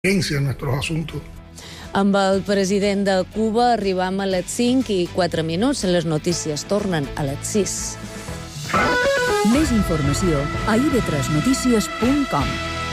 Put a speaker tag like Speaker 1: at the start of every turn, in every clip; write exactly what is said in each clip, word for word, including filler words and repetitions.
Speaker 1: en nuestros asuntos.
Speaker 2: Amb el president de Cuba arribam a les cinc i quatre minuts. Les notícies tornen a les sis.
Speaker 3: Més informació a i ve tres notícies punt com.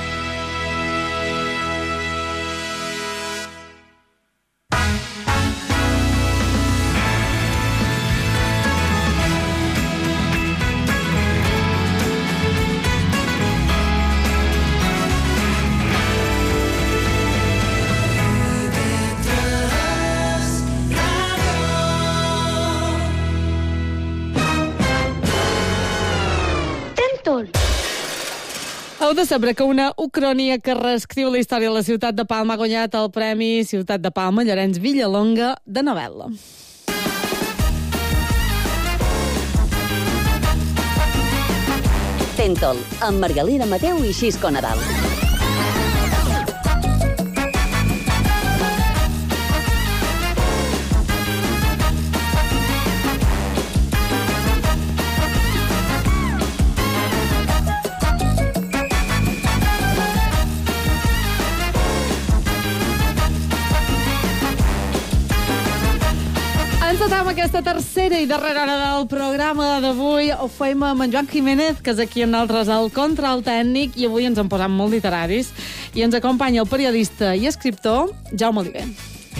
Speaker 4: Heu de saber que una ucrònia que reescriu la història de la ciutat de Palma ha guanyat el Premi Ciutat de Palma Llorenç Villalonga de novel·la.
Speaker 5: Tentol, amb Margalida Mateu i Xisco Nadal.
Speaker 4: Encetem aquesta tercera i darrera hora del programa d'avui. Ho fem amb en Joan Jiménez, que és aquí amb nosaltres al control tècnic, i avui ens en posam molt literaris. I ens acompanya el periodista i escriptor Jaume Oliver.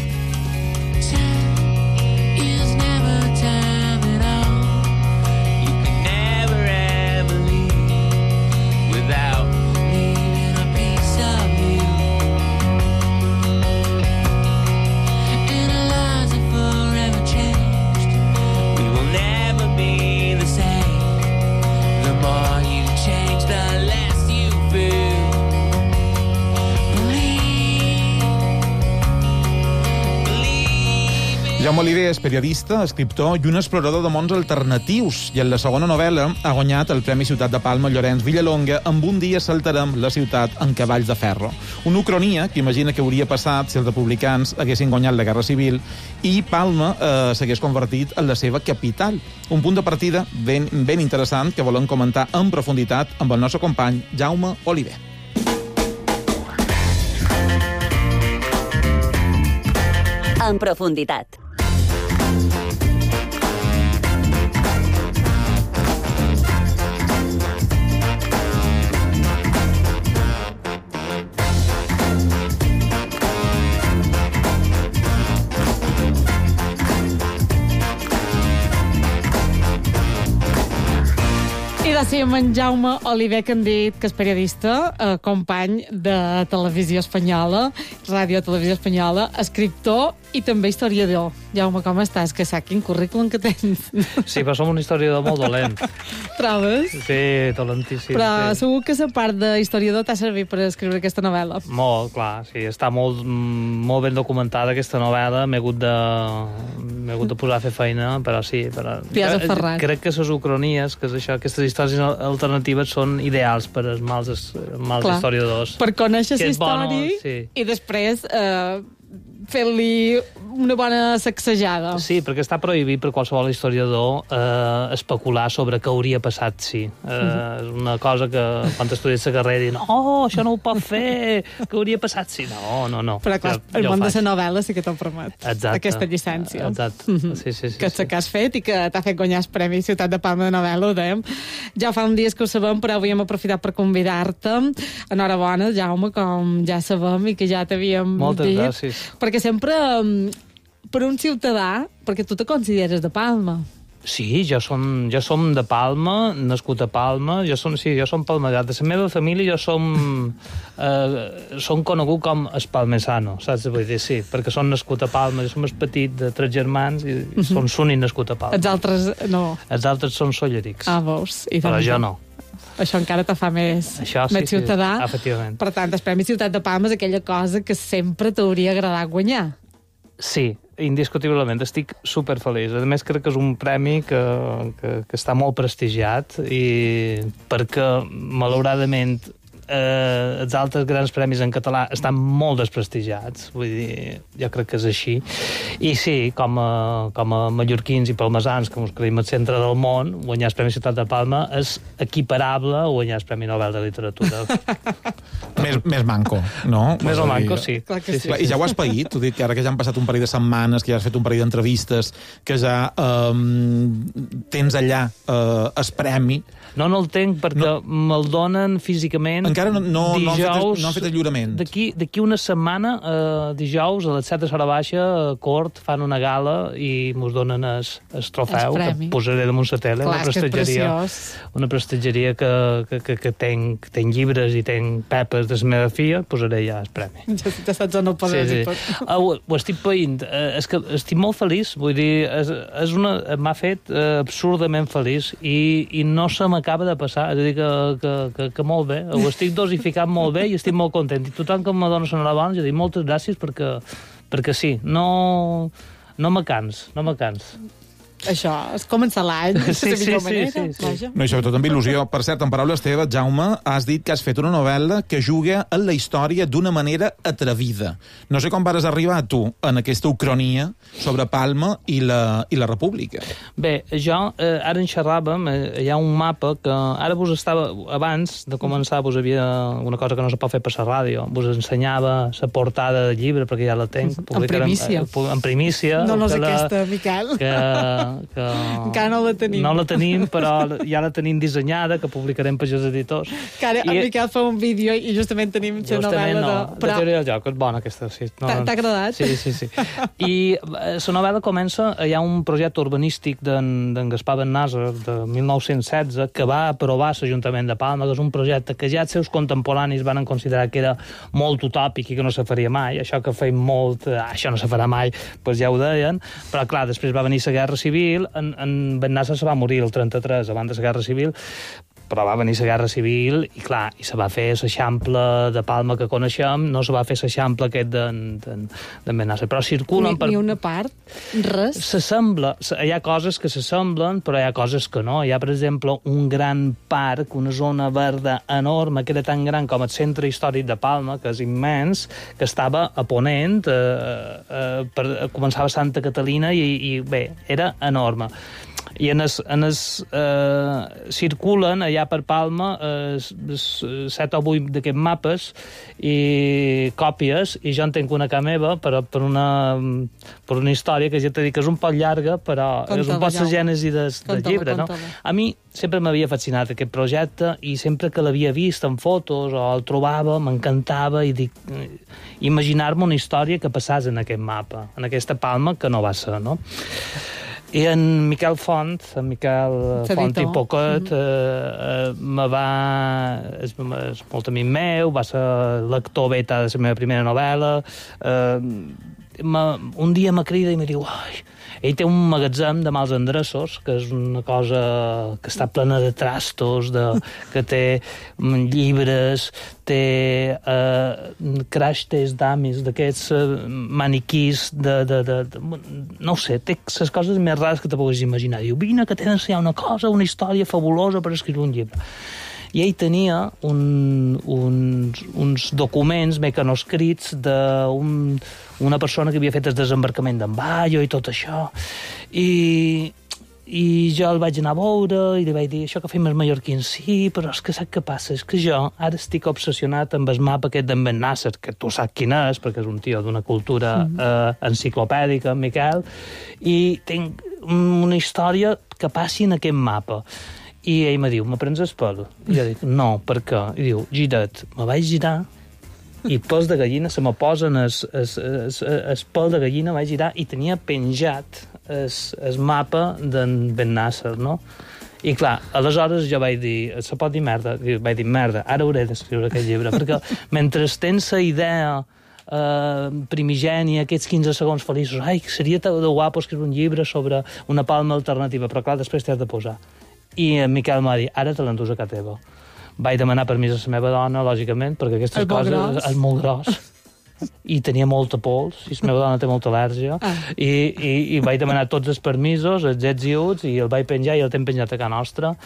Speaker 6: Jaume Oliver és periodista, escriptor i un explorador de mons alternatius, i en la segona novel·la ha guanyat el Premi Ciutat de Palma Llorenç Villalonga amb Un dia saltarem la ciutat en cavalls de ferro. Una ucronia que imagina què hauria passat si els republicans haguessin guanyat la Guerra Civil i Palma eh, s'hagués convertit en la seva capital. Un punt de partida ben, ben interessant que volem comentar en profunditat amb el nostre company Jaume Oliver.
Speaker 5: En profunditat.
Speaker 4: I de ser amb en Jaume Oliver, que hem dit que és periodista, eh, company de Televisió Espanyola, Ràdio Televisió Espanyola, escriptor i també historiador. Jaume, com estàs? Que saps quin currículum que tens.
Speaker 7: Sí, però som un historiador molt dolent.
Speaker 4: Trobes?
Speaker 7: Sí, dolentíssim.
Speaker 4: Però
Speaker 7: sí.
Speaker 4: segur que la part d'historiador t'ha servit per escriure aquesta novel·la.
Speaker 7: Molt, clar, sí. Està molt, molt ben documentada aquesta novel·la. M'he hagut de, m'he hagut de posar a fer feina, però sí. Però...
Speaker 4: T'hi has aferrat.
Speaker 7: Crec que les ucronies, que és això, aquestes històries alternatives són ideals per als mals, mals historiadors.
Speaker 4: Per conèixer la història
Speaker 7: bueno, sí.
Speaker 4: I després eh, fer-li una bona sacsejada.
Speaker 7: Sí, perquè està prohibit per qualsevol historiador eh, especular sobre què hauria passat si. Eh,
Speaker 4: Mm-hmm.
Speaker 7: És una cosa que quan estudies la carrera diuen oh, això no ho pot fer, què hauria passat si. No, no, no.
Speaker 4: Però clar,
Speaker 7: jo,
Speaker 4: el
Speaker 7: jo
Speaker 4: món
Speaker 7: faig.
Speaker 4: de la novel·la sí que te'l permet.
Speaker 7: Exacte.
Speaker 4: Aquesta llicència.
Speaker 7: Exacte.
Speaker 4: Mm-hmm.
Speaker 7: Sí, sí, sí,
Speaker 4: que
Speaker 7: sí.
Speaker 4: que has fet i que t'ha fet guanyar el Premi Ciutat de Palma de novel·la, ho dèiem. Ja fa un dies que ho sabem, però avui hem aprofitat per convidar-te. Enhorabona, Jaume, com ja sabem i que ja t'havíem dit.
Speaker 7: Moltes gràcies.
Speaker 4: Perquè sempre, per un ciutadà, perquè tu te consideres de Palma.
Speaker 7: Sí, jo som, jo som de Palma, nascut a Palma, jo som, sí, jo som palmegat. De la meva família jo som, eh, som conegut com espalmesano, saps? Vull dir, sí, perquè som nascut a Palma, jo som el petit de tres germans i uh-huh. som l'únic nascut a Palma.
Speaker 4: Els altres no.
Speaker 7: Els altres són sollerics.
Speaker 4: Ah, veus? I
Speaker 7: però jo no.
Speaker 4: Això encara te fa més,
Speaker 7: Això,
Speaker 4: més
Speaker 7: sí,
Speaker 4: ciutadà.
Speaker 7: Sí, efectivament.
Speaker 4: Per tant, el Premi Ciutat de Palma és aquella cosa que sempre t'hauria agradat guanyar.
Speaker 7: Sí, indiscutiblement, estic superfeliç. A més, crec que és un premi que, que, que està molt prestigiat i perquè, malauradament, eh, els altres grans premis en català estan molt desprestigiats, vull dir, jo crec que és així. I sí, com a, com a mallorquins i palmesans, que ens creiem al centre del món, guanyar el Premi Ciutat de Palma és equiparable a guanyar el Premi Nobel de Literatura.
Speaker 6: més, més manco, no?
Speaker 7: Més o manco, sí.
Speaker 4: Clar que
Speaker 7: sí,
Speaker 4: sí.
Speaker 7: sí,
Speaker 6: I ja ho has paït, t'ho dic, que ara que ja han passat un parell de setmanes, que ja has fet un parell d'entrevistes, que ja um, tens allà uh, el premi.
Speaker 7: No, no el tenc perquè no. me'l donen físicament
Speaker 6: encara no, no,
Speaker 7: dijous,
Speaker 6: no, han fet, no han fet el lliurament.
Speaker 7: D'aquí una setmana, eh, dijous, a les set de Sora Baixa, a Cort, fan una gala i mos donen el, el trofeu, que posaré damunt la tele.
Speaker 4: Clar,
Speaker 7: una prestigeria, una prestigeria que, que, que, que tenc, que tenc llibres i tenc pepes de la meva filla, posaré ja el premi.
Speaker 4: Ja, ja saps on ho podràs
Speaker 7: sí,
Speaker 4: dir.
Speaker 7: Sí. Uh, ho, ho estic païnt. Uh, és que estic molt feliç, vull dir, és, és una, m'ha fet uh, absurdament feliç i, i no se m'acaba de passar, és a dir, que, que, que, que molt bé, ho estic dosificant molt bé i estic molt content. I tothom que me dona l'enhorabona, jo dic moltes gràcies perquè, perquè sí, no, no me cans, no me cans.
Speaker 4: Això, és començar l'any,
Speaker 7: sí, sí, sí, sí, sí.
Speaker 6: No, i sobretot amb il·lusió. Per cert, en paraules teves, Jaume, has dit que has fet una novel·la que juga en la història d'una manera atrevida. No sé com vares arribar tu en aquesta ucronia sobre Palma i la, i la República.
Speaker 7: Bé, jo, eh, ara en xerràvem, eh, hi ha un mapa que ara vos estava, abans de començar, vos havia una cosa que no se pot fer per la ràdio, vos ensenyava la portada del llibre, perquè ja la tenc.
Speaker 4: En primícia.
Speaker 7: En, en primícia.
Speaker 4: No, no és
Speaker 7: la,
Speaker 4: aquesta, Miquel.
Speaker 7: Que, que
Speaker 4: encara no la tenim.
Speaker 7: No la tenim, però ja la tenim dissenyada, que publicarem per els editors.
Speaker 4: Que ara I, en Miquel fa un vídeo i justament tenim la novel·la
Speaker 7: no,
Speaker 4: de...
Speaker 7: Però... de teoria del joc, és bona aquesta. Sí. No,
Speaker 4: T'ha agradat?
Speaker 7: Sí, sí, sí. I la novel·la comença, hi ha un projecte urbanístic d'en Gaspar Bennàser de mil nou-cents setze que va aprovar l'Ajuntament de Palma, que és un projecte que ja els seus contemporanis van considerar que era molt utòpic i que no se faria mai. Això que feim molt, ah, això no se farà mai, doncs ja ho deien. Però clar, després va venir la Guerra Civil. En, en Bennàser se va morir el trenta-tres, abans de la Guerra Civil, però va venir la Guerra Civil i, clar, i se va fer l'Eixample de Palma que coneixem, no se va fer l'Eixample aquest d'en Bennàser, però circulen...
Speaker 4: Ni, per... ni una part? Res?
Speaker 7: S'assembla, hi ha coses que s'assemblen, però hi ha coses que no. Hi ha, per exemple, un gran parc, una zona verda enorme, que era tan gran com el centre històric de Palma, que és immens, que estava a Ponent, eh, eh, per, començava a Santa Catalina i, i bé, era enorme. I en es, en es eh, circulen allà per Palma eh, set o vuit d'aquests mapes i còpies, i jo en tenc una a meva per, per, una, per una història que ja t'he dit que és un poc llarga, però contala, és un poc la gènesi del de llibre. No? A mi sempre m'havia fascinat aquest projecte i sempre que l'havia vist en fotos o el trobava, m'encantava i dic, imaginar-me una història que passés en aquest mapa, en aquesta Palma que no va ser, no? I en Miquel Font, en Miquel Font i Poquet, mm-hmm. eh, eh, me va... És, és molt amic meu, va ser lector beta de la meva primera novel·la. Eh, me, un dia me crida i me diu... Ai, ell té un magatzem de mals endreços, que és una cosa que està plena de trastos, de, que té llibres, té eh, crash test d'amis, d'aquests eh, maniquís, de, de, de, de, no ho sé, té les coses més rares que te puguis imaginar. Diu, vine, que t'he d'ensenyar una cosa, una història fabulosa per escriure un llibre. I ell tenia un, uns, uns documents mecanoscrits d'un una persona que havia fet el desembarcament d'en Bayo i tot això. I, i jo el vaig anar a veure i li vaig dir, això que fem els mallorquins, sí, però és que saps què passa? És que jo ara estic obsessionat amb el mapa aquest d'en Bennàser, que tu saps quin és, perquè és un tio d'una cultura mm. eh, enciclopèdica, en Miquel, i tinc una història que passi en aquest mapa. I ell me diu, me prens el pèl? I jo dic, no, per què? I diu, gira't. Me vaig girar i pèls de gallina se me posen el, el, el, el pèl de gallina, vaig girar i tenia penjat el, el mapa d'en Bennàser, no? I clar, aleshores jo vaig dir, se pot dir merda? Vaig dir, merda, ara hauré d'escriure aquest llibre, perquè mentre tens la idea Uh, primigènia, aquests quinze segons feliços, ai, seria de guapo escriure un llibre sobre una Palma alternativa, però clar, després t'has de posar. I en Miquel m'ha dit, ara te l'endús a casa teva. Vaig demanar permís a la meva dona, lògicament, perquè aquestes
Speaker 4: el
Speaker 7: coses... És molt gros. I tenia molta pols, i la meva dona té molta al·lèrgia, ah. i, i, i vaig demanar tots els permisos, els ets i uts, i el vaig penjar i el tenc penjat a casa nostra,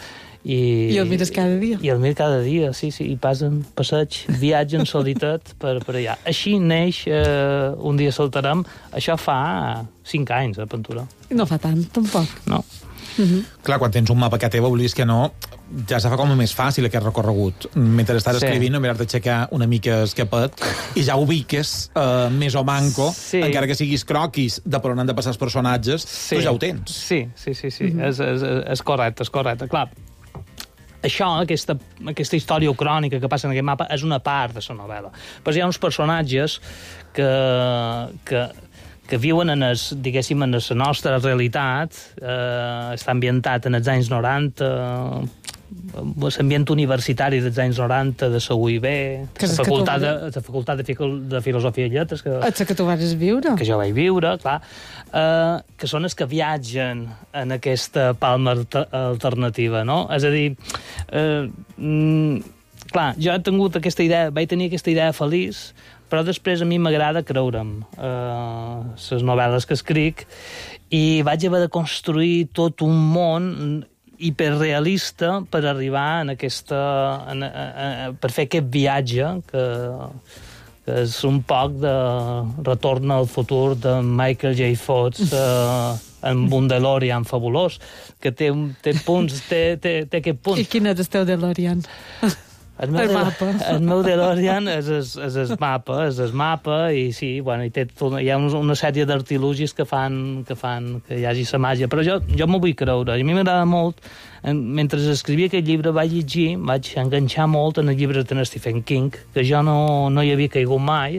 Speaker 7: I,
Speaker 4: I el mires cada dia.
Speaker 7: I el miro cada dia, sí, sí, i passen passeig, viatgen solitat per, per allà. Així neix eh, Un dia saltarem, això fa cinc anys, a Pentura.
Speaker 4: No fa tant, tampoc.
Speaker 7: No.
Speaker 6: Uh-huh. Clar, quan tens un mapa que teva, vulguis que no, ja se fa com més fàcil aquest recorregut. Mentre estàs sí. escrivint, no mirar d'aixecar una mica el capet i ja ubiques eh, més o manco, sí. encara que siguis croquis de per on han de passar els personatges, sí. tu ja ho tens.
Speaker 7: Sí, sí, sí, sí. Uh-huh. és, és, és correcte, és correcte. Clar, això, aquesta, aquesta història crònica que passa en aquest mapa, és una part de la novel·la. Però hi ha uns personatges que, que, que viuen en es, diguéssim, en la nostra realitat, eh, està ambientat en els anys noranta, l'ambient universitari dels anys noranta de la U I B, de la facultat, de, de, facultat de, de Filosofia i Lletres, que,
Speaker 4: és que tu vas viure.
Speaker 7: Que jo vaig viure, clar, eh, que són els que viatgen en aquesta Palma alternativa, no? És a dir, eh, mm, clar, jo he tingut aquesta idea, vaig tenir aquesta idea feliç, però després a mi m'agrada creure'm eh, les novel·les que escric i vaig haver de construir tot un món hiperrealista per arribar en aquesta, en, en, per fer aquest viatge que, que és un poc de Retorn al futur de Michael J. Fox eh, amb un DeLorean fabulós que té, té punts, té, té, té aquest punt.
Speaker 4: I quin és el teu DeLorean?
Speaker 7: El meu,
Speaker 4: el mapa.
Speaker 7: El meu DeLorean és el, és el mapa, és el mapa i sí, bueno, i té tot, hi ha una sèrie d'artilugis que fan, que fan que hi hagi la màgia, però jo, jo m'ho vull creure. I a mi m'agrada molt, mentre escrivia aquest llibre vaig llegir, vaig enganxar molt en el llibre de Stephen King, que jo no, no hi havia caigut mai,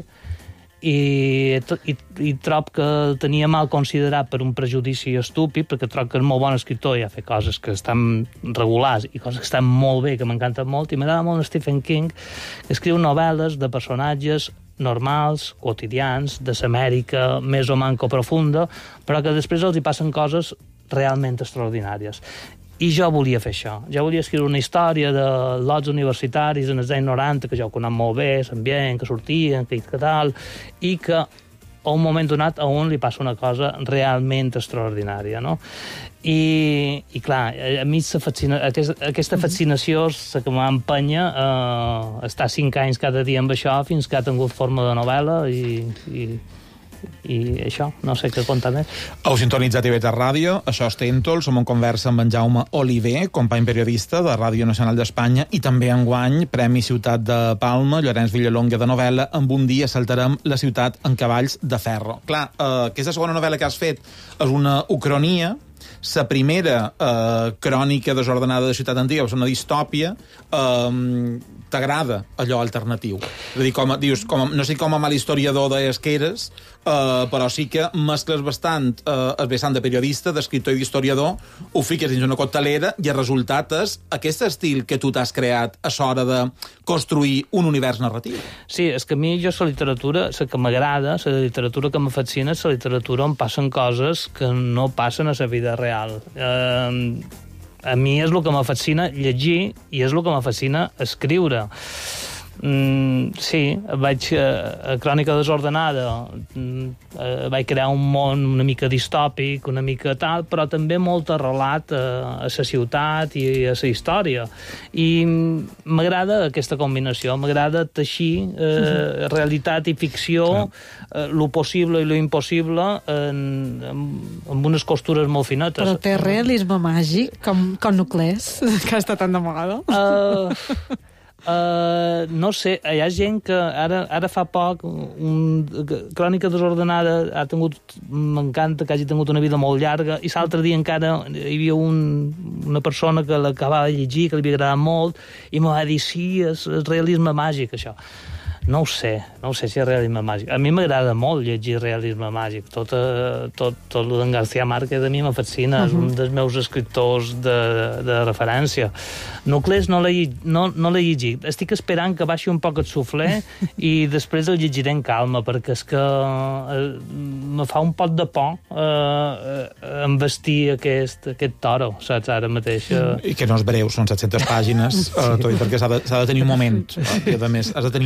Speaker 7: i, i, i trob que el tenia mal considerat per un prejudici estúpid, perquè trob que és molt bon escriptor i ha fet coses que estan regulars i coses que estan molt bé, que m'encanten molt, i m'agrada molt Stephen King, que escriu novel·les de personatges normals, quotidians, de l'Amèrica més o manco profunda, però que després els hi passen coses realment extraordinàries. I jo volia fer això. Jo volia escriure una història de lots universitaris en els anys noranta, que jo ho conec molt bé, l'ambient, que sortien, que, que tal, i que a un moment donat a un li passa una cosa realment extraordinària, no? I, i clar, a mi fascina, aquesta, aquesta fascinació és la que m'empenya a eh, estar cinc anys cada dia amb això fins que ha tingut forma de novel·la i... i i això, no sé què contar més.
Speaker 6: Heu sintonitzat I V tres Ràdio, això és Tèntol, som en conversa amb en Jaume Oliver, company periodista de Ràdio Nacional d'Espanya i també enguany Premi Ciutat de Palma, Llorenç Villalonga de novel·la, amb Un dia saltarem la ciutat en cavalls de ferro. Clar, eh, aquesta segona novel·la que has fet és una ucronia, la primera eh, crònica desordenada de Ciutat Antiga, és una distòpia, eh, t'agrada allò alternatiu. És a dir, com, dius, com, no sé com a mal historiador deies que eres, eh, però sí que mescles bastant eh, el vessant de periodista, d'escriptor i d'historiador, ho fiques dins una coctelera i el resultat és aquest estil que tu t'has creat a l'hora de construir un univers narratiu.
Speaker 7: Sí, és que a mi jo la literatura, la que m'agrada, la literatura que m'afascina, és la literatura on passen coses que no passen a la vida real. Eh, a mi és el que m'afascina llegir i és el que m'afascina escriure. Mm, sí, vaig a, a Crònica desordenada mm, vaig crear un món una mica distòpic, una mica tal, però també molt arrelat a, a la ciutat i a la història, i m'agrada aquesta combinació, m'agrada teixir eh, realitat i ficció, eh, lo possible i lo impossible en, en, amb unes costures molt finetes.
Speaker 4: Però té realisme màgic com, com Nuclès, que està tan de moda.
Speaker 7: Uh, Uh, no sé, hi ha gent que ara, ara fa poc un, Crònica desordenada ha tingut, m'encanta que hagi tingut una vida molt llarga, i l'altre dia encara hi havia un, una persona que l'acabava de llegir, que li havia agradat molt, i m'ho va dir, sí, és, és realisme màgic això. No ho sé, no ho sé si és realisme màgic. A mi m'agrada molt llegir realisme màgic. Tot, tot, tot el d'en García Márquez a mi me fascina, uh-huh. És un dels meus escriptors de, de referència. Nuclès no l'he no, no llegit. Estic esperant que baixi un poc el suflé i després el llegiré en calma, perquè és que eh, me fa un pot de por eh, embestir aquest, aquest toro, saps, ara mateix. Eh.
Speaker 6: I que no és breu, són set-centes pàgines, eh, tot i perquè s'ha de, s'ha de tenir un moment. I a més, has de tenir esmut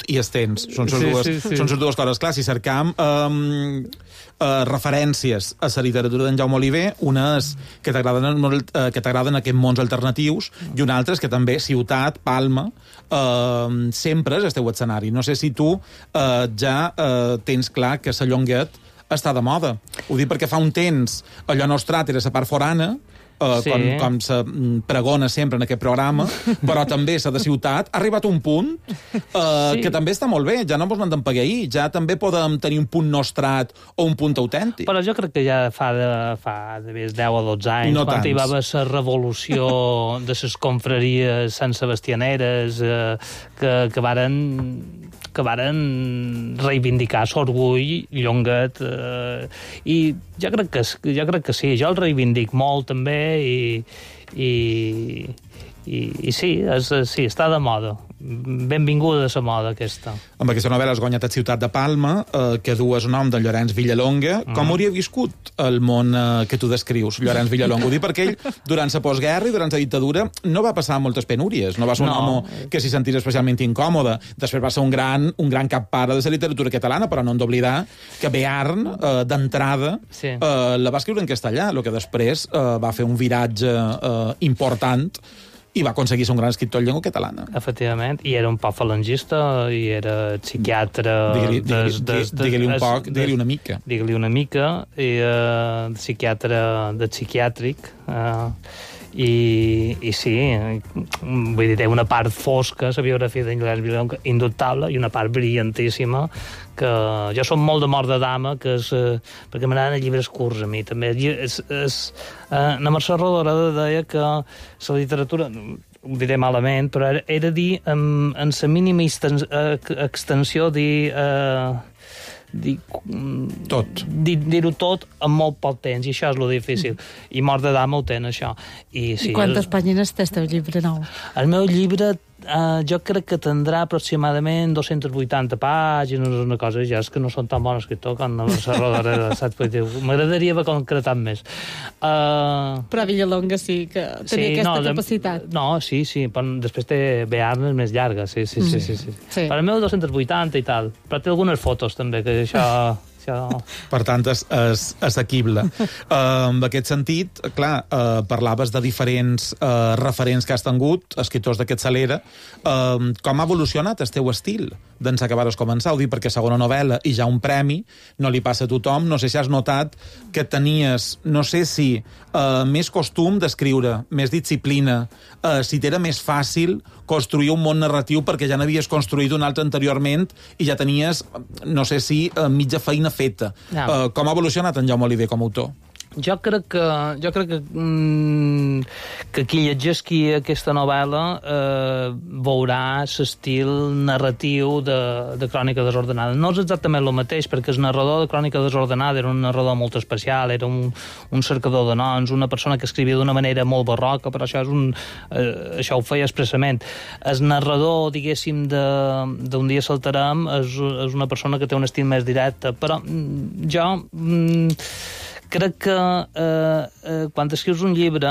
Speaker 6: contingut i els temps. Són les
Speaker 7: Sí,
Speaker 6: dues,
Speaker 7: sí, sí.
Speaker 6: són les dues coses. Clar, si cercam um, uh, referències a la literatura d'en Jaume Oliver, una és que t'agraden uh, que t'agraden aquests mons alternatius i una altra és que també ciutat, Palma, uh, sempre és el teu escenari. No sé si tu uh, ja uh, tens clar que la Llonguet està de moda. Ho dic perquè fa un temps allò nostrat era la part forana, Uh,
Speaker 7: Sí.
Speaker 6: com, com se mm, pregona sempre en aquest programa, però també s'ha de ciutat. Ha arribat un punt uh,
Speaker 7: Sí.
Speaker 6: que també està molt bé, ja no ens n'hem d'empagueir, ja també podem tenir un punt nostrat o un punt autèntic.
Speaker 7: Però jo crec que ja fa de, fa de més deu o dotze anys,
Speaker 6: No
Speaker 7: quan
Speaker 6: tants.
Speaker 7: hi va haver la revolució de les confraries sant sebastianeres eh, que, que varen que varen reivindicar l'orgull llonguet eh, i jo crec, que, jo crec que sí, jo el reivindic molt també i, i, i, i sí, és, sí, està de moda. Benvinguda a la moda aquesta.
Speaker 6: Amb aquesta novel·la has guanyat a Ciutat de Palma, eh, que du el nom de Llorenç Villalonga. Mm. Com hauria viscut el món eh, que tu descrius, Llorenç Villalonga? Ho dic perquè ell, durant la postguerra i durant la dictadura, no va passar moltes penúries. No va ser un
Speaker 7: No.
Speaker 6: home que s'hi sentís especialment incòmode. Després va ser un gran, un gran cap pare de la literatura catalana, però no hem d'oblidar que Bearn, eh, d'entrada,
Speaker 7: Sí.
Speaker 6: eh, la va escriure en castellà, el que després eh, va fer un viratge eh, important i va aconseguir ser un gran escriptor en llengua catalana.
Speaker 7: Efectivament, i era un poc falangista, i era psiquiatre...
Speaker 6: Digue-li
Speaker 7: des-
Speaker 6: digue,
Speaker 7: des- des-
Speaker 6: digue un
Speaker 7: des-
Speaker 6: poc,
Speaker 7: des-
Speaker 6: digue-li una mica.
Speaker 7: Digue-li una mica, i uh, psiquiatre de psiquiàtric, uh, i, i sí, vull dir, té una part fosca, la biografia d'en Llorenç Villalonga, indubtable, i una part brillantíssima, que jo som molt de mort de dama, que és, eh, perquè m'agraden els llibres curts a mi, també. És, és, eh, la Mercè Rodoreda deia que la literatura, ho diré malament, però era, era dir, en, en la mínima extens, eh, extensió, dir... Eh, dir,
Speaker 6: Tot.
Speaker 7: dir, dir-ho tot en molt poc temps, i això és lo difícil. I Mort de dama ho ten, això. I, sí,
Speaker 4: I quantes
Speaker 7: el,
Speaker 4: pàgines té el teu llibre nou?
Speaker 7: el meu llibre eh, jo crec que tindrà aproximadament dos-centes vuitanta pàgines, una cosa, ja és que no són tan bon escriptor com la Mercè Rodoreda, saps? M'agradaria haver concretat més. Uh,
Speaker 4: Però Villalonga sí que tenia aquesta
Speaker 7: no, de-
Speaker 4: capacitat.
Speaker 7: No, sí, sí, però després té Bearnes més llarga, sí, sí, sí. sí, sí.
Speaker 4: Sí.
Speaker 7: Per el meu dos-centes vuitanta i tal, però té algunes fotos també, que això... això...
Speaker 6: Per tant, és, és assequible. Uh, en aquest sentit, clar, uh, parlaves de diferents uh, referents que has tingut, escriptors de capçalera. Uh, com ha evolucionat el teu estil d'ençà que vares començar? Ho dic perquè segona novel·la i ja un premi no li passa a tothom. No sé si has notat que tenies, no sé si uh, més costum d'escriure, més disciplina, uh, si t'era més fàcil construir un món narratiu perquè ja n'havies construït un altre anteriorment i ja tenies, no sé si, uh, mitja feina feta.
Speaker 7: Ja.
Speaker 6: Uh, com ha evolucionat en Jaume Oliver com a autor?
Speaker 7: Jo crec que, jo crec que, mm, que qui llegeixi aquesta novel·la eh, veurà l'estil narratiu de, de Crònica desordenada. No és exactament el mateix, perquè el narrador de Crònica desordenada era un narrador molt especial, era un, un cercador de noms, una persona que escrivia d'una manera molt barroca, però això, és un, eh, això ho feia expressament. El narrador, diguéssim, d'un dia saltarem, és, és una persona que té un estil més directe, però mm, jo... Mm, crec que eh, eh, quan escrius un llibre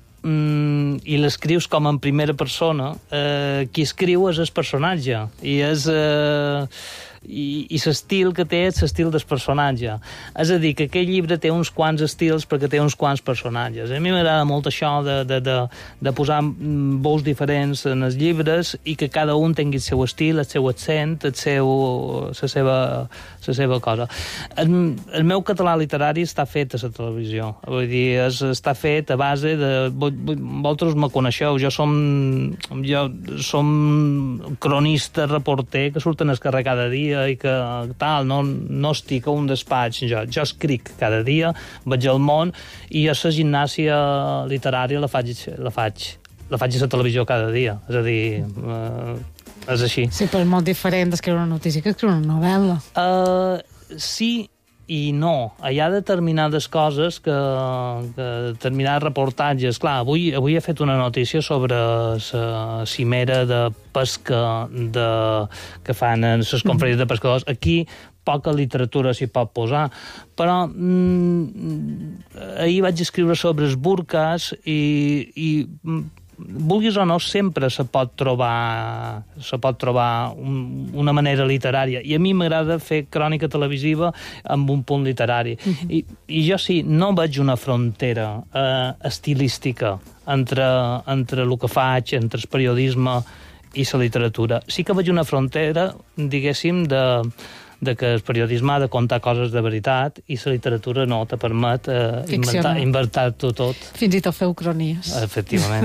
Speaker 7: mm, i l'escrius com en primera persona, eh, qui escriu és el personatge i és... Eh, i, i l'estil que té és l'estil del personatge. És a dir, que aquest llibre té uns quants estils perquè té uns quants personatges. A mi m'agrada molt això de, de, de, de posar veus diferents en els llibres i que cada un tingui el seu estil, el seu accent, el seu, la, seva, la seva cosa. El, el meu català literari està fet a la televisió. Vull dir, és, està fet a base de... Vosaltres me coneixeu, jo som, jo som cronista, reporter, que surten al carrer cada dia i que tal, no, no estic a un despatx, jo, jo escric cada dia, vaig al món i a la gimnàsia literària la faig, la faig, la faig a la televisió cada dia, és a dir, eh, és així.
Speaker 4: Sí, però és molt diferent d'escriure una notícia que escriure una novel·la.
Speaker 7: Uh, sí i no. Hi ha determinades coses que, que determinats reportatges... Clar, avui, avui he fet una notícia sobre la cimera de pesca de, que fan en les conferències de pescadors. Aquí poca literatura s'hi pot posar, però mm, ahir vaig escriure sobre els burques i, i vulguis o no, sempre se pot trobar, se pot trobar un, una manera literària. I a mi m'agrada fer crònica televisiva amb un punt literari. Uh-huh. I, I jo sí, no veig una frontera eh, estilística entre, entre el que faig, entre el periodisme i la literatura. Sí que veig una frontera, diguéssim, de, de que el periodisme ha de contar coses de veritat i la literatura no te permet eh, inventar, inventar-t'ho tot.
Speaker 4: Fins i tot feu cronies.
Speaker 7: Efectivament.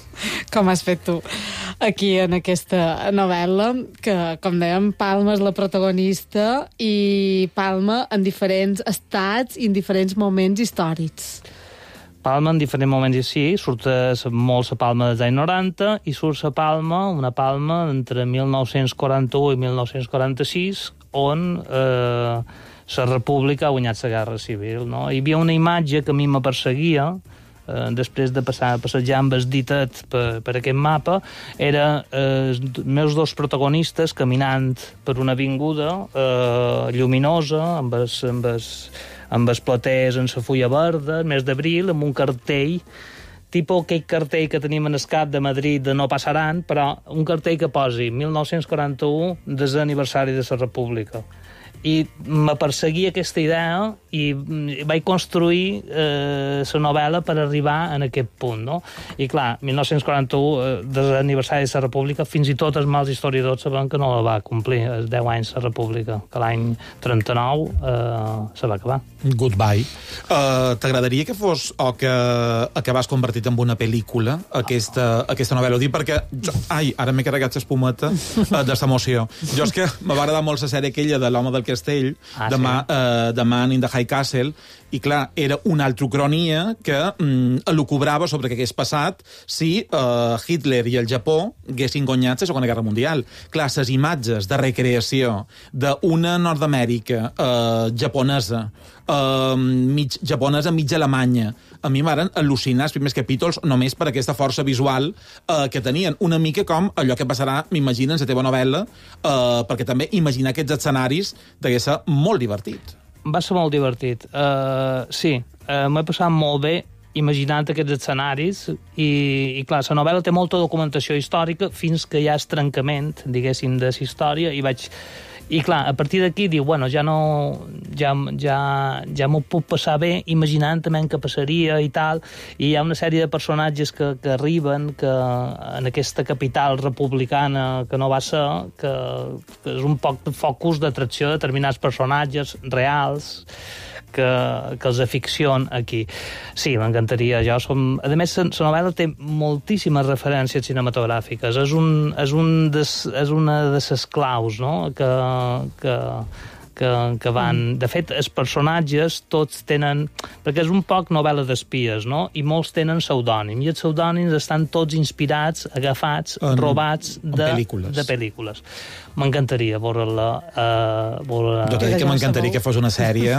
Speaker 4: Com has fet tu aquí en aquesta novel·la, que, com dèiem, Palma és la protagonista i Palma en diferents estats i en diferents moments històrics.
Speaker 7: Palma en diferents moments, sí, surt molt la Palma dels anys noranta i surt la Palma, una Palma entre mil nou-cents quaranta-u i mil nou-cents quaranta-sis, on eh, la República ha guanyat la Guerra Civil. No? Hi havia una imatge que a mi me perseguia, eh, després de passar passejar amb el ditet per, per aquest mapa, era eh, els meus dos protagonistes caminant per una avinguda eh, lluminosa, amb els, amb els, amb els platers en la fulla verda, el mes d'abril, amb un cartell, tipus aquell cartell que tenim en el cap de Madrid de no passaran, però un cartell que posi mil nou-cents quaranta-u des de l'aniversari de la República. I me perseguia aquesta idea i vaig construir eh, la novel·la per arribar en aquest punt, no? I clar, mil nou-cents quaranta-u, eh, des de l'aniversari de la República, fins i tot els mals historiadors saben que no la va complir, els deu anys de la República, que l'any trenta-nou eh, se va acabar.
Speaker 6: Goodbye. Uh, T'agradaria que fos o que acabàs convertit en una pel·lícula aquesta, aquesta novel·la? Ho dic perquè... Jo, ai, ara m'he carregat l'espumeta uh, de l'emoció. Jo és que m'va agradar molt la sèrie aquella de l'home del castell, ah, de, sí? Ma, uh, de Man in the High Castle, i clar, era una altra ucronia que mm, elucubrava sobre què hagués passat si uh, Hitler i el Japó haguessin guanyat la Segona Guerra Mundial. Clar, les imatges de recreació d'una Nord-Amèrica uh, japonesa, uh, mig japonesa, mig alemanya, a mi m'han al·lucinat els primers capítols només per aquesta força visual uh, que tenien. Una mica com allò que passarà, m'imagino, en la teva novel·la, uh, perquè també imaginar aquests escenaris degué ser molt divertit.
Speaker 7: Va ser molt divertit. Uh, sí, uh, m'he passat molt bé imaginant aquests escenaris i, i clar, la novel·la té molta documentació històrica fins que hi ha el trencament, diguéssim, de la història i vaig... I clar, a partir d'aquí diu, bueno, ja no... ja, ja, ja m'ho puc passar bé imaginant també què passaria i tal, i hi ha una sèrie de personatges que, que arriben que en aquesta capital republicana que no va ser, que, que és un poc de focus d'atracció de determinats personatges reals que, que els aficcion aquí. Sí, m'encantaria. Jo som... A més, la novel·la té moltíssimes referències cinematogràfiques. És, un, és, un des, és una de les claus, no?, que, que, que, que van... De fet, els personatges tots tenen... Perquè és un poc novel·la d'espies, no?, i molts tenen pseudònim, i els pseudònims estan tots inspirats, agafats, en, robats de, en pel·lícules. de pel·lícules. M'encantaria veure-la... Uh, veure
Speaker 6: jo t'he dit que m'encantaria que fos una sèrie,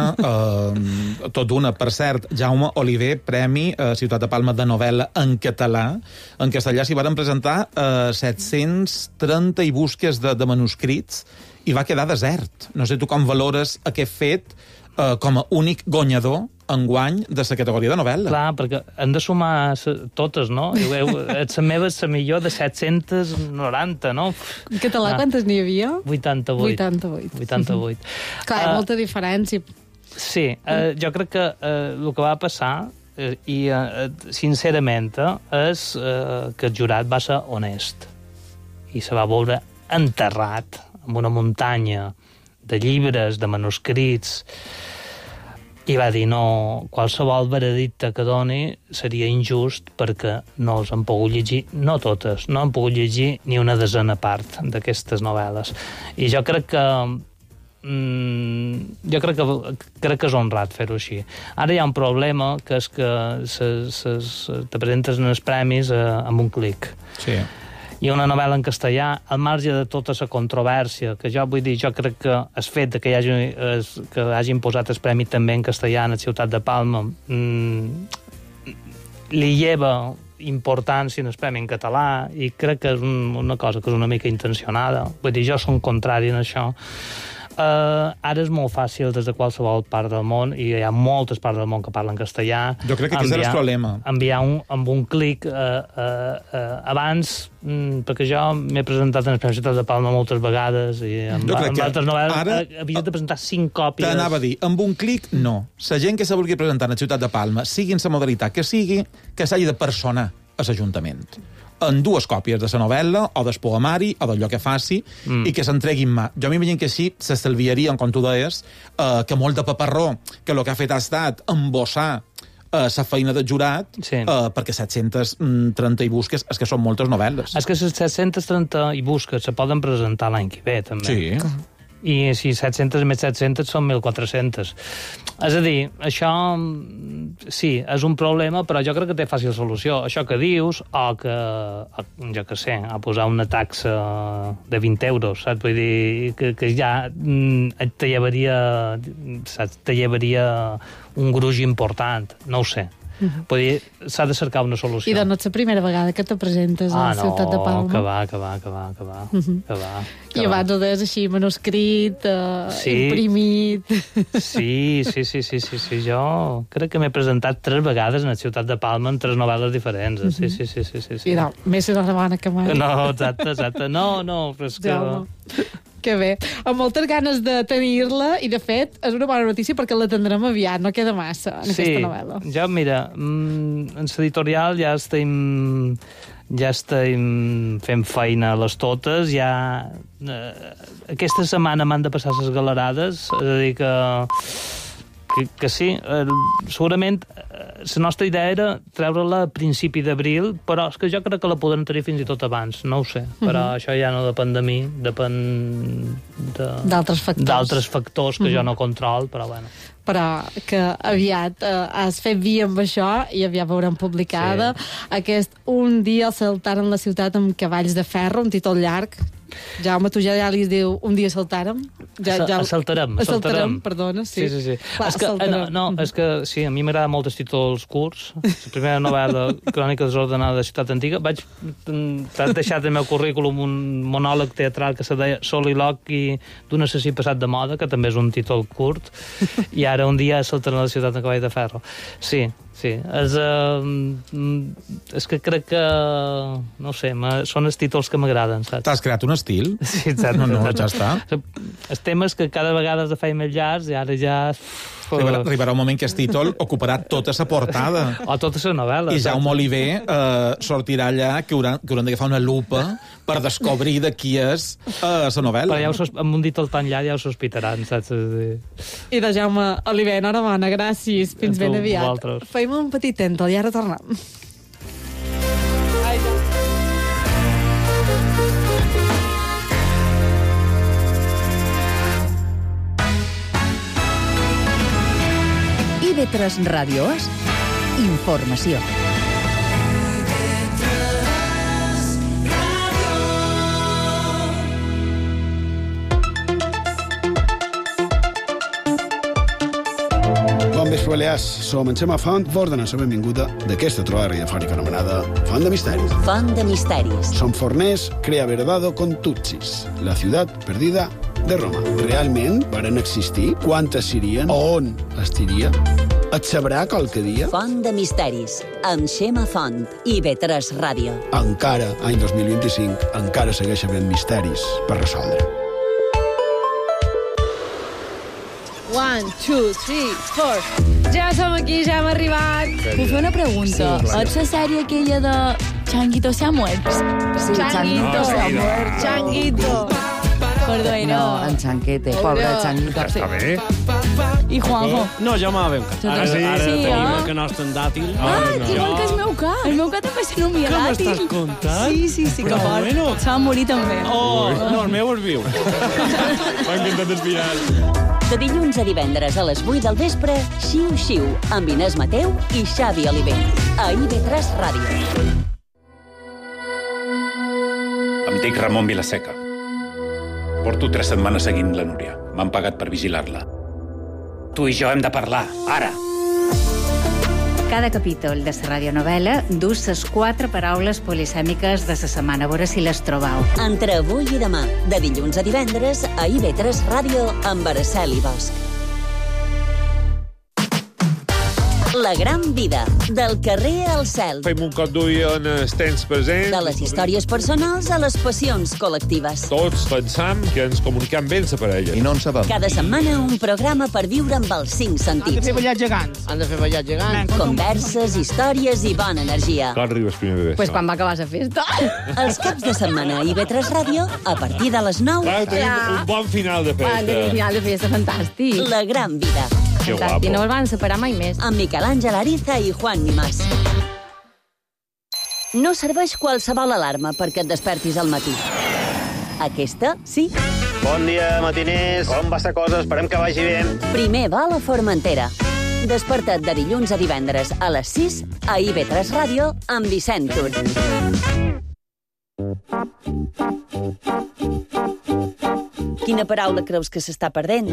Speaker 6: uh, tot una. Per cert, Jaume Oliver, Premi uh, Ciutat de Palma de novel·la en català. En castellà s'hi van presentar uh, set-cents trenta i busques de, de manuscrits i va quedar desert. No sé tu com valores aquest fet uh, com a únic guanyador enguany de la categoria de novel·la.
Speaker 7: Clar, perquè han de sumar totes, no? La meva és la millor de set-cents noranta, no?
Speaker 4: En català ah. quantes n'hi havia?
Speaker 7: vuitanta-vuit.
Speaker 4: vuitanta-vuit.
Speaker 7: vuitanta-vuit.
Speaker 4: Clar, hi ha uh, molta diferència.
Speaker 7: Sí, uh, jo crec que uh, el que va passar, uh, i uh, sincerament, uh, és uh, que el jurat va ser honest. I se va veure enterrat en una muntanya de llibres, de manuscrits, i va dir, no, qualsevol veredicte que doni seria injust perquè no els han pogut llegir, no totes, no han pogut llegir ni una desena part d'aquestes novel·les. I jo crec que mm, jo crec que, crec que és honrat fer-ho així. Ara hi ha un problema, que és que se, se, se, te presentes en els premis eh, amb un clic.
Speaker 6: Sí.
Speaker 7: Hi ha una novel·la en castellà, al marge de tota la controvèrsia, que jo vull dir, jo crec que el fet de que, hi hagi, es, que hagin posat el premi també en castellà a la Ciutat de Palma mmm, li lleva importància en el premi en català i crec que és un, una cosa que és una mica intencionada. Vull dir, jo som contrari en això, Uh, ara és molt fàcil des de qualsevol part del món, i hi ha moltes parts del món que parlen castellà.
Speaker 6: Jo crec que aquest és el problema.
Speaker 7: Enviar un, amb un clic uh, uh, uh, abans, mm, perquè jo m'he presentat en la Ciutat de Palma moltes vegades, i amb, amb altres novel·les ara, havia de presentar cinc còpies.
Speaker 6: T'anava a dir, amb un clic, no. La gent que se vulgui presentar a la Ciutat de Palma, sigui en la modalitat que sigui, que s'hagi de personar a l'Ajuntament. En dues còpies de la novel·la, o del poemari, o d'allò que faci, mm. i que s'entregui en mà. Jo m'imagino que així s'estalviarien, com tu deies, eh, que molt de paperró, que el que ha fet ha estat embossar la eh, feina del jurat, sí. eh, perquè set-cents trenta i busques, és que són moltes novel·les.
Speaker 7: És que les set-cents trenta i busques se poden presentar l'any que ve, també.
Speaker 6: Sí.
Speaker 7: I si set-cents més set-cents són mil quatre-cents. És a dir, això sí, és un problema, però jo crec que té fàcil solució. Això que dius, o que, jo què sé, a posar una taxa de vint euros, saps? Vull dir, que, que ja te llevaria, saps? Te llevaria un gruix important, no ho sé. Uh-huh. Vull dir, s'ha de cercar una solució.
Speaker 4: I doncs no és la primera vegada que te presentes a
Speaker 7: ah,
Speaker 4: la Ciutat de Palma.
Speaker 7: Ah, no, que va, que va, que va, que va, uh-huh. que va. Que
Speaker 4: I abans ho deies així, manuscrit, uh, sí. imprimit...
Speaker 7: Sí, sí, sí, sí, sí, sí. Jo crec que m'he presentat tres vegades a la Ciutat de Palma en tres novel·les diferents. Uh-huh. Sí, sí, sí, sí, sí, sí.
Speaker 4: I no, més una setmana que mai.
Speaker 7: No, exacte, exacte. No, no, però és que...
Speaker 4: Ja, que bé. Amb moltes ganes de tenir-la, i de fet, és una bona notícia perquè la tindrem aviat, no queda massa en
Speaker 7: sí,
Speaker 4: aquesta novel·la.
Speaker 7: Sí, ja, mira, en l'editorial ja estem, ja estem fent feina a les totes, ja... Eh, aquesta setmana m'han de passar les galerades, és a dir que... Que, que sí, eh, segurament eh, la nostra idea era treure-la a principi d'abril, però és que jo crec que la podem tenir fins i tot abans, no ho sé, però uh-huh. això ja no depèn de mi, depèn
Speaker 4: d'altres de, factors,
Speaker 7: d'altres factors que uh-huh. jo no control, però bueno.
Speaker 4: Però que aviat eh, has fet via amb això i aviat veurem publicada sí. aquest Un dia saltaren la ciutat amb cavalls de ferro, un títol llarg. Jaume, tu ja, ja li diu Un dia saltàrem? Ja, ja...
Speaker 7: Assaltarem.
Speaker 4: Assaltarem, perdona, sí.
Speaker 7: Sí, sí, sí.
Speaker 4: Clar,
Speaker 7: és que, no, no, és que sí, a mi m'agrada molt els títols curts. La primera novel·la, Crònica desordenada de Ciutat Antiga, vaig deixar del meu currículum un monòleg teatral que se deia Soliloqui d'un assassí passat de moda, que també és un títol curt, i ara Un dia assaltarem la ciutat amb cavall de ferro. Sí, sí. És, uh, és que crec que, no sé, són els títols que m'agraden, saps?
Speaker 6: T'has creat un estil?
Speaker 7: Sí, exacte.
Speaker 6: No, no, ja està.
Speaker 7: Els temes que cada vegada es feien més llargs i ara ja...
Speaker 6: Arribarà, arribarà un moment que el títol ocuparà tota la portada.
Speaker 7: O tota la novel·la.
Speaker 6: I Jaume Oliver eh, sortirà allà que hauran, que hauran d'agafar una lupa per descobrir de qui és eh, la novel·la.
Speaker 7: Però ja ho, amb un títol tan llarg ja ho sospitaran, saps?
Speaker 4: I de Jaume Oliver, enhorabona, gràcies. Fins ben aviat.
Speaker 7: Vosaltres.
Speaker 4: Fem un petit tento i ara tornem.
Speaker 3: I ve tres Ràdio és informació.
Speaker 1: Bon vespre, Balears. Som en Xema Font, vos donem la benvinguda d'aquesta trobada radiofònica anomenada Font de Misteris.
Speaker 5: Font de Misteris.
Speaker 1: Som forners, crea verdado con tutsis, la ciutat perdida de Roma. Realment varen existir? Quantes serien? On estiria? Et sabrà qualque dia?
Speaker 5: Font de Misteris, amb Xema Font i ve tres Ràdio.
Speaker 1: Encara, any dos mil vint-i-cinc, encara segueix havent misteris per resoldre.
Speaker 8: One, two, three, four. Ja som aquí, ja hem arribat.
Speaker 9: Puc fer una pregunta? Sí, claro. Ets la sèrie aquella de Changuito se ha muerto?
Speaker 8: Sí, Changuito se ha muerto. Changuito.
Speaker 9: Perdó,
Speaker 2: no, en Chanquete, pobre Changuito.
Speaker 10: Està bé.
Speaker 9: I Juanjo?
Speaker 10: No, jo m'ha ben cat. Ara sí, ara
Speaker 9: sí,
Speaker 10: tenim
Speaker 9: eh?
Speaker 10: el que no és tan dàtil.
Speaker 9: Ah, no. Igual que el meu cat. El meu cat també és un dia
Speaker 10: dàtil.
Speaker 9: dàtil.
Speaker 10: Què m'estàs contant?
Speaker 9: Sí, sí, sí, que fort. Bueno. Se va morir també.
Speaker 10: Oh, no, el meu és viu. M'ha encantat el final.
Speaker 5: De dilluns a divendres a les vuit del vespre, Xiu Xiu, amb Inés Mateu i Xavi Oliver. A I V tres Ràdio.
Speaker 11: Em dic Ramon Vilaseca. Porto tres setmanes seguint la Núria. M'han pagat per vigilar-la. Tu i jo hem de parlar, ara.
Speaker 12: Cada capítol de la radionovela dus les quatre paraules polisèmiques de la setmana. A veure si les trobau.
Speaker 5: Entre avui i demà, de dilluns a divendres, a I V tres Ràdio amb Araceli Bosch. La gran vida, del carrer al cel.
Speaker 10: Fem un cop d'ull en els temps presents.
Speaker 5: De les històries personals a les passions col·lectives.
Speaker 10: Tots pensam que ens comunicam bé la parella.
Speaker 13: I no en sabem.
Speaker 5: Cada setmana un programa per viure amb els cinc sentits.
Speaker 14: Han de fer ballar gegants. Han de fer ballar gegants.
Speaker 5: Converses, històries i bona energia.
Speaker 10: Quan arribes primer bebè?
Speaker 8: Pues quan va acabar la festa.
Speaker 5: Els caps de setmana a I V tres Ràdio, a partir de les nou.
Speaker 10: Clar, tenim
Speaker 8: Ja.
Speaker 10: un bon final de festa.
Speaker 8: Un final de festa fantàstic.
Speaker 5: La gran vida.
Speaker 10: Que
Speaker 8: Fantàstic, no
Speaker 10: guapo.
Speaker 8: els van separar mai més.
Speaker 5: Amb Miquel Àngel Ariza i Juan Nimás. No serveix qualsevol alarma perquè et despertis al matí. Aquesta, sí.
Speaker 15: Bon dia, matiners. Com va la cosa? Esperem que vagi bé.
Speaker 5: Primer va a la Formentera. Desperta't de dilluns a divendres a les sis a I V tres Ràdio amb Vicent Tur. Quina paraula creus que s'està perdent?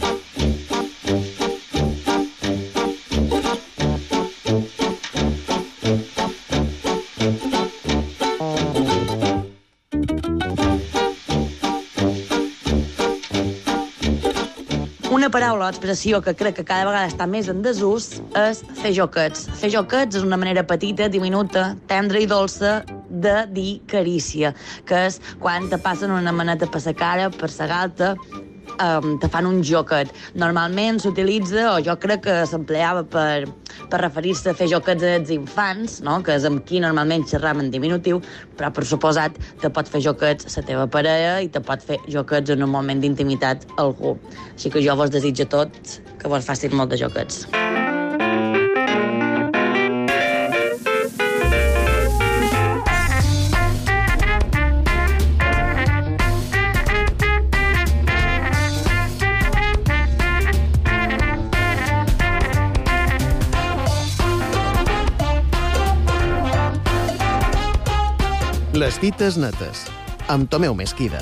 Speaker 16: Una paraula o expressió que crec que cada vegada està més en desús és fer joquets. Fer joquets és una manera petita, diminuta, tendra i dolça de dir carícia, que és quan te passen una maneta per la cara, per la galta, um, te fan un joquet. Normalment s'utilitza, o jo crec que s'empleava per, per referir-se a fer joquets als infants, no? Que és amb qui normalment xerram en diminutiu, però per suposat te pot fer joquets la teva parella i te pot fer joquets en un moment d'intimitat algú. Així que jo vos desitjo a tots que vos facin molt de joquets.
Speaker 13: Les dites netes, amb Tomeu Mesquida.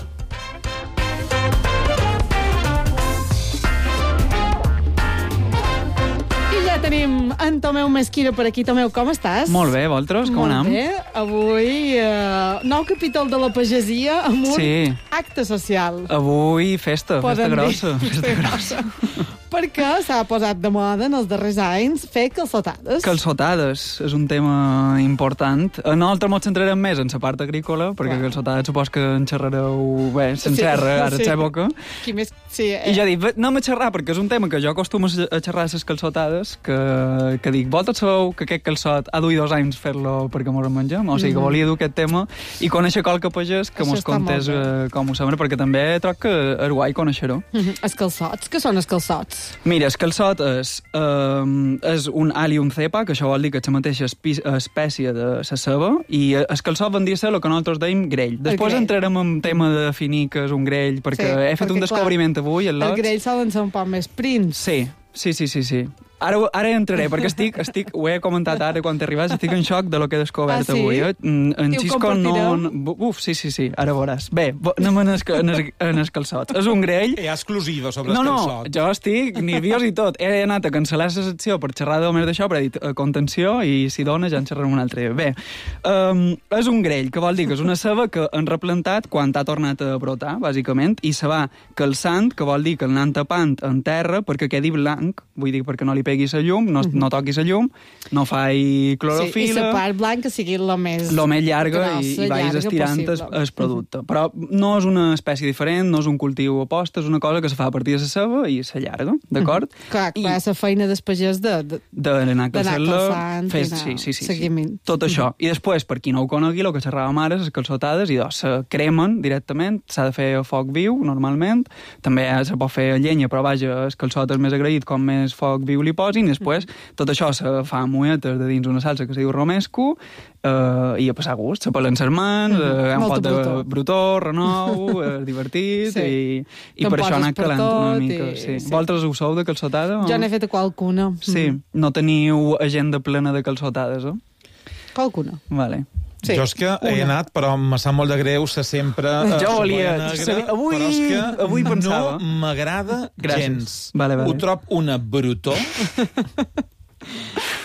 Speaker 4: I ja tenim en Tomeu Mesquida per aquí. Tomeu, com estàs?
Speaker 17: Molt bé, vosaltres, com
Speaker 4: Molt
Speaker 17: anem?
Speaker 4: bé. Avui, eh, nou capítol de la pagesia amb un
Speaker 17: Sí.
Speaker 4: acte social.
Speaker 17: Avui festa, festa
Speaker 4: Podem dir.
Speaker 17: grossa. Festa grossa.
Speaker 4: Perquè s'ha posat de moda en els darrers anys fer calçotades.
Speaker 17: Calçotades és un tema important. Nosaltres ens centrarem més en la part agrícola, perquè
Speaker 4: Clar.
Speaker 17: calçotades supos que en xerrareu bé, se'n
Speaker 4: Sí,
Speaker 17: xerra ara
Speaker 4: sí.
Speaker 17: a l'època.
Speaker 4: Qui més... Sí, eh?
Speaker 17: I ja dic, anem a xerrar, perquè és un tema que jo acostumo a xerrar a les calçotades, que, que dic, vosaltres sabeu que aquest calçot ha duit dos anys fer-lo perquè mos en mengem? O sigui, que
Speaker 4: Mhm.
Speaker 17: volia dur aquest tema i conèixer qualque pagès que
Speaker 4: Això
Speaker 17: mos
Speaker 4: està
Speaker 17: contés
Speaker 4: molt bé.
Speaker 17: eh, com ho sembla, perquè també troc que és guai conèixer-ho.
Speaker 4: Mhm. Els calçots, què són els calçots?
Speaker 17: Mira, el calçot és, eh, és un Allium cepa, que això vol dir que és la mateixa espi- espècie de la ceba, i el calçot vendria a ser el que nosaltres deim grell. Després
Speaker 4: grell.
Speaker 17: entrarem en tema de definir què és un grell, perquè
Speaker 4: Sí,
Speaker 17: he fet
Speaker 4: perquè,
Speaker 17: un descobriment
Speaker 4: clar,
Speaker 17: avui, al
Speaker 4: Els
Speaker 17: Lots.
Speaker 4: grells solen ser un poc més prims.
Speaker 17: Sí, sí, sí, sí, sí. Ara, ara hi entraré, perquè estic, estic, ho he comentat ara quan t'arribàs, estic en xoc de lo que he descobert
Speaker 4: Ah, sí?
Speaker 17: avui. Eh? Mm, En
Speaker 4: I ho
Speaker 17: Xisco no,
Speaker 4: compartireu?
Speaker 17: no... Uf, sí, sí, sí, ara veuràs. Bé, vo- anem en els, en els, en els calçots. És un grell...
Speaker 6: Hi ha exclusiva sobre
Speaker 17: No,
Speaker 6: els
Speaker 17: no,
Speaker 6: calçots.
Speaker 17: jo estic nerviós i tot. He anat a cancel·lar la secció per xerrar de més d'això, però he dit eh, contenció i si dona ja en xerrarem un altre dia. Bé, um, és un grell, que vol dir que és una ceba que han replantat quan t'ha tornat a brotar, bàsicament, i se va calçant, que vol dir que l'han tapant en terra perquè quedi blanc, vull dir, perquè no li pegui la llum, no, no toquis la llum, no faci clorofila...
Speaker 4: Sí, i la part blanca sigui la més...
Speaker 17: lo més llarga i,
Speaker 4: grossa,
Speaker 17: i vagis
Speaker 4: llarga
Speaker 17: estirant el,
Speaker 4: possible.
Speaker 17: el producte. Però no és una espècie diferent, no és un cultiu opost, és una cosa que se fa a partir de la ceba i s'allarga, d'acord?
Speaker 4: Clar, clar, la feina dels pagès de... de...
Speaker 17: D'anar calçant-la,
Speaker 4: calçant,
Speaker 17: fes,
Speaker 4: i anar
Speaker 17: sí, sí, sí, sí.
Speaker 4: seguiment.
Speaker 17: Tot això. I després, per qui no ho conegui, el que xerràvem ara, les calçotades, i doncs se cremen directament, s'ha de fer a foc viu, normalment, també se pot fer a llenya, però vaja, el calçot és més agraït com més foc viu li posin, i després tot això se fa amb ulletes de dins una salsa que se diu romesco, eh, i a passar gust, se pelen les mans, eh, un
Speaker 4: Molta
Speaker 17: pot de
Speaker 4: brutó.
Speaker 17: brutó, renou, és divertit,
Speaker 4: Sí.
Speaker 17: i, i
Speaker 4: Te'n
Speaker 17: per això
Speaker 4: poses
Speaker 17: anar
Speaker 4: per
Speaker 17: calant una
Speaker 4: tot
Speaker 17: mica.
Speaker 4: i-
Speaker 17: Sí.
Speaker 4: sí.
Speaker 17: Vosaltres ho sou de calçotada? O...
Speaker 4: Jo n'he fet qualcuna.
Speaker 17: Sí,
Speaker 4: Mhm.
Speaker 17: no teniu agenda plena de calçotades, eh?
Speaker 4: Qualcuna.
Speaker 17: Vale.
Speaker 4: Sí,
Speaker 6: jo és que he
Speaker 4: una.
Speaker 6: anat, però me sap molt de greu ser sempre eh,
Speaker 17: Jo volia-
Speaker 6: cebolla negra,
Speaker 17: saber- avui-
Speaker 6: però és que
Speaker 17: avui pensava.
Speaker 6: no m'agrada
Speaker 17: Gràcies.
Speaker 6: gens.
Speaker 17: Vale, vale.
Speaker 6: Ho trob una brutó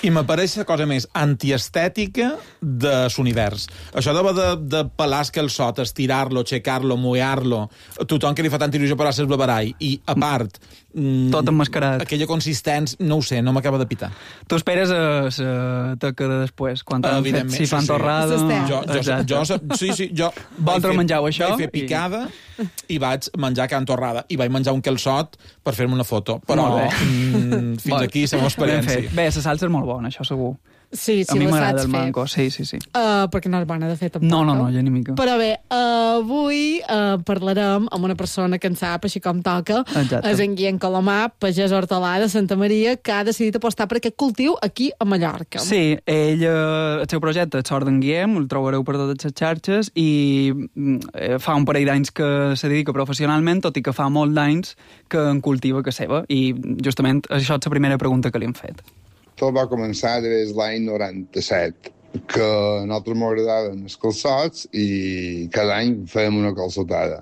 Speaker 6: I m'apareix la cosa més antiestètica de l'univers. Això de, de, de pelar el calçot, estirar-lo, aixecar-lo, moear-lo, tothom que li fa tanta il·lusió pelar-se el blabarall, i a part...
Speaker 17: Tot emmascarat.
Speaker 6: Aquella consistència, no ho sé, no m'acaba de pitar.
Speaker 17: Tu esperes a la teca de després, quan t'han fet si fan
Speaker 6: sí,
Speaker 17: torrada...
Speaker 6: Sí. Jo, jo, jo, sí, sí, jo
Speaker 17: Vosaltres menjau això?
Speaker 6: Vaig fer picada i... i vaig menjar can torrada. I vaig menjar un calçot per fer-me una foto. Però mm, fins bon. aquí la meva experiència.
Speaker 17: Bé, la salsa és molt bona, això segur.
Speaker 4: Sí, sí,
Speaker 17: a mi
Speaker 4: la
Speaker 17: m'agrada
Speaker 4: saps
Speaker 17: el
Speaker 4: fer.
Speaker 17: mango, sí, sí, sí.
Speaker 4: Uh, perquè no és bona de fer, tampoc.
Speaker 17: No, no, no, ja ni mica.
Speaker 4: Però bé, uh, avui uh, parlarem amb una persona que en sap, així com toca.
Speaker 17: Exacte.
Speaker 4: És en Guillem Colomà, pagès hortelà de Santa Maria, que ha decidit apostar per aquest cultiu aquí a Mallorca.
Speaker 17: Sí, ell, uh, el seu projecte és Sort d'en Guillem, el trobareu per totes les xarxes, i uh, fa un parell d'anys que se dedica professionalment, tot i que fa molt d'anys que en cultiva que seva, i justament això és la primera pregunta que li hem fet.
Speaker 18: Tot va començar des de l'any noranta-set, que a nosaltres m'agradaven els calçots i cada any fèiem una calçotada.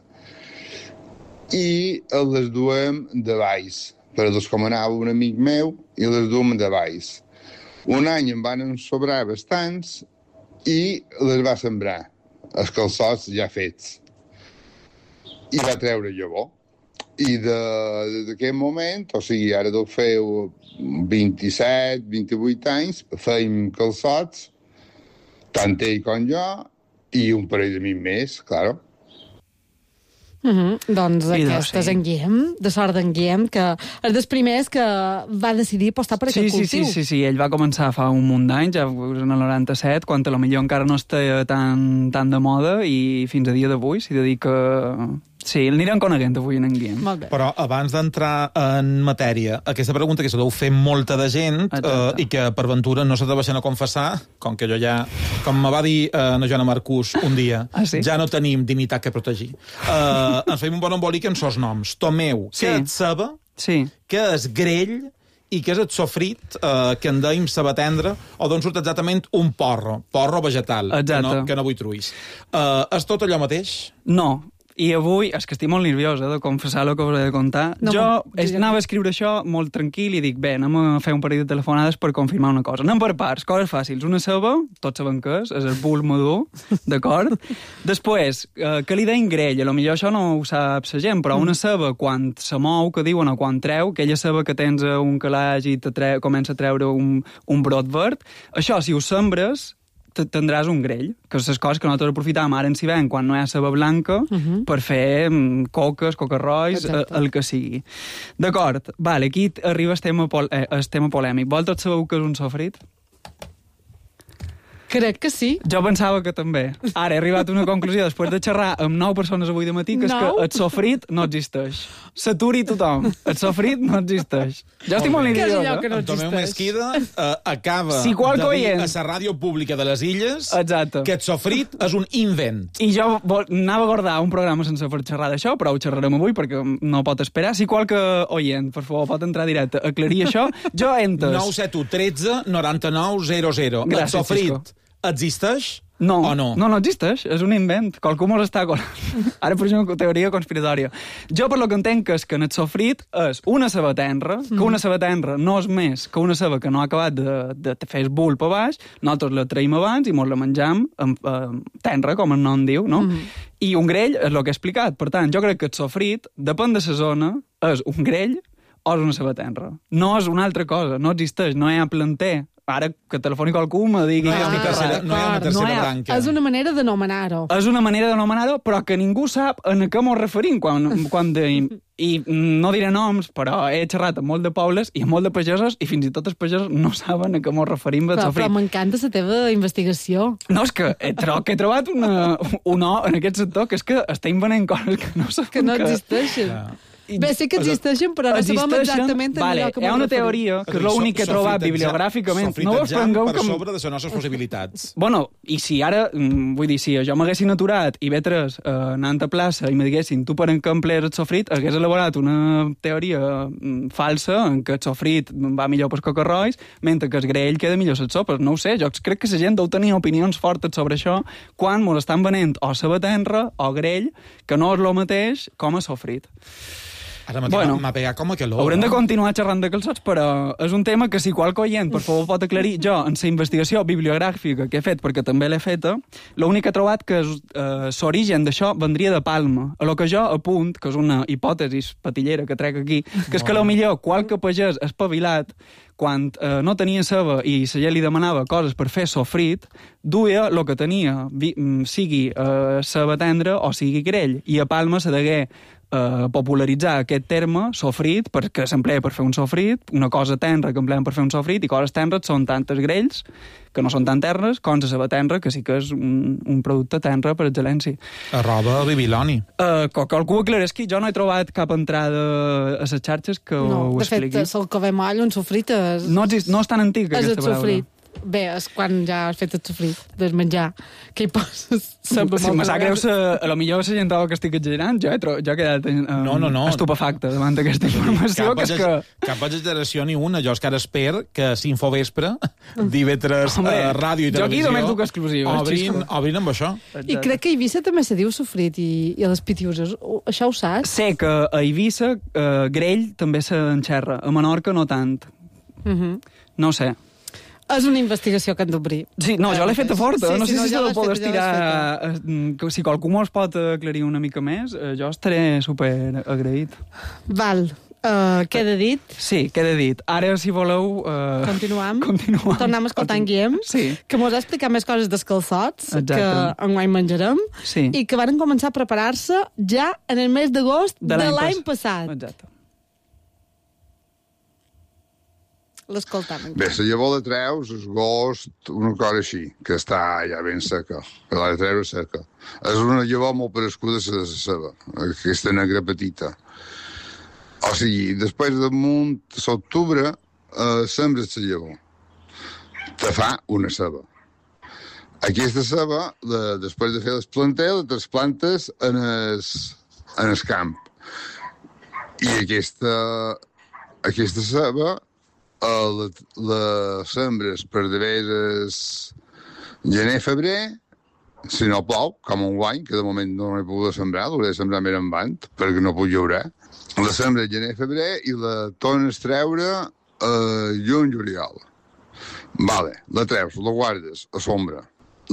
Speaker 18: I les duem de baix, per descomanava un amic meu i les duem de baix. Un any em van sobrar bastants i les va sembrar, els calçots ja fets. I va treure llavor. I d'aquest moment, o sigui, ara deu fer vint-i-set, vint-i-vuit anys, feim calçots, tant ell com jo, i un parell d'amics més, claro.
Speaker 4: Uh -huh. Doncs
Speaker 17: I
Speaker 4: aquest
Speaker 17: sí.
Speaker 4: és en Guillem, de Sort d'en Guillem, que és dels primers que va decidir apostar per
Speaker 17: sí,
Speaker 4: aquest
Speaker 17: sí,
Speaker 4: cultiu.
Speaker 17: Sí, sí, sí, ell va començar fa un munt d'anys, ja en el noranta-set, quan a lo millor encara no està tan, tan de moda, i fins a dia d'avui s'hi dedica... Sí, l'anirem coneguent avui en Guillem.
Speaker 6: Però abans d'entrar en matèria, aquesta pregunta que se deu fer molta de gent eh, i que per ventura no s'atreveixen a confessar, com que jo ja, com me va dir eh, la Joana Marcús un dia,
Speaker 17: ah, sí?
Speaker 6: ja no tenim dignitat que protegir. Eh, ens fem un bon embolic en sos noms. Tomeu,
Speaker 17: sí.
Speaker 6: que és ceba,
Speaker 17: sí.
Speaker 6: que és grell, i que és el sofrit eh, que en deim ceba tendra, o d'on surt exactament un porro, porro vegetal, que no, que no vull truís. Eh, és tot allò mateix?
Speaker 17: No. I avui, és que estic molt nerviosa de confessar el que us he de contar.
Speaker 4: No,
Speaker 17: jo
Speaker 4: no,
Speaker 17: anava a escriure això molt tranquil i dic, bé, anem a fer un parell de telefonades per confirmar una cosa. Anem per parts, coses fàcils. Una ceba, tots saben què és, és el bul madur, d'acord? Després, eh, que li deien grell, a lo millor això no ho sap la gent, però una ceba, quan se mou, que diuen, o quan treu, aquella ceba que tens un calaix i te treu, comença a treure un, un brot verd, això, si ho sembres, tindràs un grell, que és les coses que nosaltres aprofitàvem ara en si ven, quan no hi ha ceba blanca, uh -huh. per fer mm, coques, cocarrois, eh, el que sigui. D'acord, vale, aquí arriba el tema, pol eh, el tema polèmic. Vosaltres sabeu que és un sofrit?
Speaker 4: Crec que sí.
Speaker 17: Jo pensava que també. Ara he arribat a una conclusió, després de xerrar amb nou persones avui de matí, que és
Speaker 4: nou?
Speaker 17: que el sofrit no existeix. S'aturi tothom. El sofrit no existeix. Jo estic molt nerviosa.
Speaker 4: Que no
Speaker 6: en Tomeu Mesquida uh, acaba
Speaker 17: si
Speaker 6: de dir
Speaker 17: oient...
Speaker 6: a la ràdio pública de les Illes
Speaker 17: Exacte.
Speaker 6: que el sofrit és un invent.
Speaker 17: I jo anava a guardar un programa sense fer xerrar d'això, però ho xerrarem avui perquè no pot esperar. Si qualque oient, per favor, pot entrar directe a aclarir això, jo he entès.
Speaker 6: nou set u tretze noranta-nou zero zero.
Speaker 17: Gràcies,
Speaker 6: el sofrit
Speaker 17: Xisco.
Speaker 6: existeix?
Speaker 17: No,
Speaker 6: o no?
Speaker 17: no, no existeix, és un invent. Qualcú mos està colant. Ara per una teoria conspiratòria. Jo per lo que entenc és que en el sofrit és una ceba tenra, que una ceba tenra no és més que una ceba que no ha acabat de, de fer el bulb a baix, nosaltres la traïm abans i mos la menjam amb, amb tenra, com el nom diu, no? Mm. I un grell és el que he explicat. Per tant, jo crec que el sofrit, depèn de la zona, és un grell o és una ceba tenra. No és una altra cosa, no existeix, no hi ha planter. Ara que telefoni qualcú me digui...
Speaker 6: No hi ha una tercera, no hi ha una tercera no ha... branca.
Speaker 4: És una manera d'anomenar-ho.
Speaker 17: És una manera d'anomenar-ho, però que ningú sap a què m'ho referim quan, quan de... I no diré noms, però he xerrat amb molt de pobles i amb molt de pagesos, i fins i tot els pagesos no saben a què m'ho referim.
Speaker 4: Però, però m'encanta la teva investigació.
Speaker 17: No, és que he, tro que he trobat una, un o en aquest sector que és que està invenent coses que no saben
Speaker 4: que no existeixen. Que... Bé, sí que existeixen, però no sabem exactament
Speaker 17: vale,
Speaker 4: allò que
Speaker 17: hi ha una teoria, que és l'únic que he trobat bibliogràficament.
Speaker 6: No us prengueu per sobre de les nostres possibilitats.
Speaker 17: Bueno, i si ara, vull dir, si jo m'haguessin aturat i vetres eh, anant a plaça i me diguessin tu per en què emplees el sofrit, hagués elaborat una teoria falsa en què el sofrit va millor pels cocarrois, mentre que el grell queda millor les sopes. No ho sé, jo crec que la gent deu tenir opinions fortes sobre això quan mos estan venent o ceba tenra o grell, que no és el mateix com a sofrit.
Speaker 6: Ara m'ha
Speaker 17: Bueno,
Speaker 6: pegat com a calor.
Speaker 17: Haurem de
Speaker 6: no?
Speaker 17: continuar xerrant de calçots, però és un tema que si qualque oient, per favor, pot aclarir. Jo, en la investigació bibliogràfica que he fet, perquè també l'he feta, l'únic que he trobat que l'origen d'això vendria de Palma. A lo que jo apunt, que és una hipòtesi patillera que trec aquí, que és que potser qualque pagès espavilat, quan eh, no tenia ceba i la gent li demanava coses per fer sofrit, duia el que tenia, vi, sigui eh, ceba tendra o sigui grell. I a Palma se degué eh, popularitzar aquest terme, sofrit, perquè s'emplea per fer un sofrit, una cosa tenra que empleem per fer un sofrit, i coses tenres són tantes grells, que no són tan terres, com la ceba tenra, que sí que és un, un producte tenra per excel·lència.
Speaker 6: Arroba Bibiloni.
Speaker 17: Uh, que qualcú aclaresqui, jo no he trobat cap entrada a les xarxes que
Speaker 4: no,
Speaker 17: ho expliqui.
Speaker 4: De fet, el cove moll, un sofrit és...
Speaker 17: No, exist, no és tan antic, aquesta paraula. És el sofrit.
Speaker 4: Bé, és quan ja has fet el sofrit del menjar. Què hi poses?
Speaker 17: Si me sap greu, a lo millor la gent troba que estic exagerant, jo he, tro jo he quedat um,
Speaker 6: no, no, no.
Speaker 17: estupefacte davant d'aquesta informació.
Speaker 6: Cap,
Speaker 17: que és que...
Speaker 6: cap exageració ni una. Jo és que ara espero que s'Infovespre, d'I V tres, uh, ràdio i televisió...
Speaker 17: Jo aquí només duc exclusives.
Speaker 6: Obrin, obrin amb això.
Speaker 4: I crec que a Eivissa també se diu sofrit i, i a les Pitiuses. Això ho saps?
Speaker 17: Sé que a Eivissa uh, grell també s'enxerra. A Menorca no tant. Uh -huh. No ho sé.
Speaker 4: És una investigació que han d'obrir.
Speaker 17: Sí, no, jo l'he feta forta. Sí, no sé
Speaker 4: sí, no,
Speaker 17: si se la pot estirar... Si qualcú mos pot aclarir una mica més, jo estaré super agraït.
Speaker 4: Val. Uh, queda dit?
Speaker 17: Sí, queda dit. Ara, si voleu... Uh,
Speaker 4: Continuam?
Speaker 17: Continuam.
Speaker 4: Tornem a escoltar en Guillem,
Speaker 17: sí.
Speaker 4: que mos ha explicat més coses dels calçots,
Speaker 17: exacte,
Speaker 4: que enguany menjarem,
Speaker 17: sí,
Speaker 4: i que van començar a preparar-se ja en el mes d'agost de l'any
Speaker 17: pas...
Speaker 4: passat.
Speaker 17: Exacte.
Speaker 4: L'escoltam.
Speaker 18: Bé, la llavor de treus, el gost, una cosa així, que està ja ben seca, que l'ha de treure seca. És una llavor molt parescuda a la ceba, aquesta negra petita. O sigui, després damunt l'octubre, eh, sembres la llavor. Te fa una ceba. Aquesta ceba, de, després de fer les plantes, les trasplantes en el, en el camp. I aquesta, aquesta ceba la, la sembres per d'haveres gener-febrer, si no plou, com un guany, que de moment no l'he pogut sembrar, l'hauré de sembrar més endavant, perquè no puc llaurar. La sembres gener-febrer i la tornes a treure a juny-juliol. Vale, la treus, la guardes a sombra.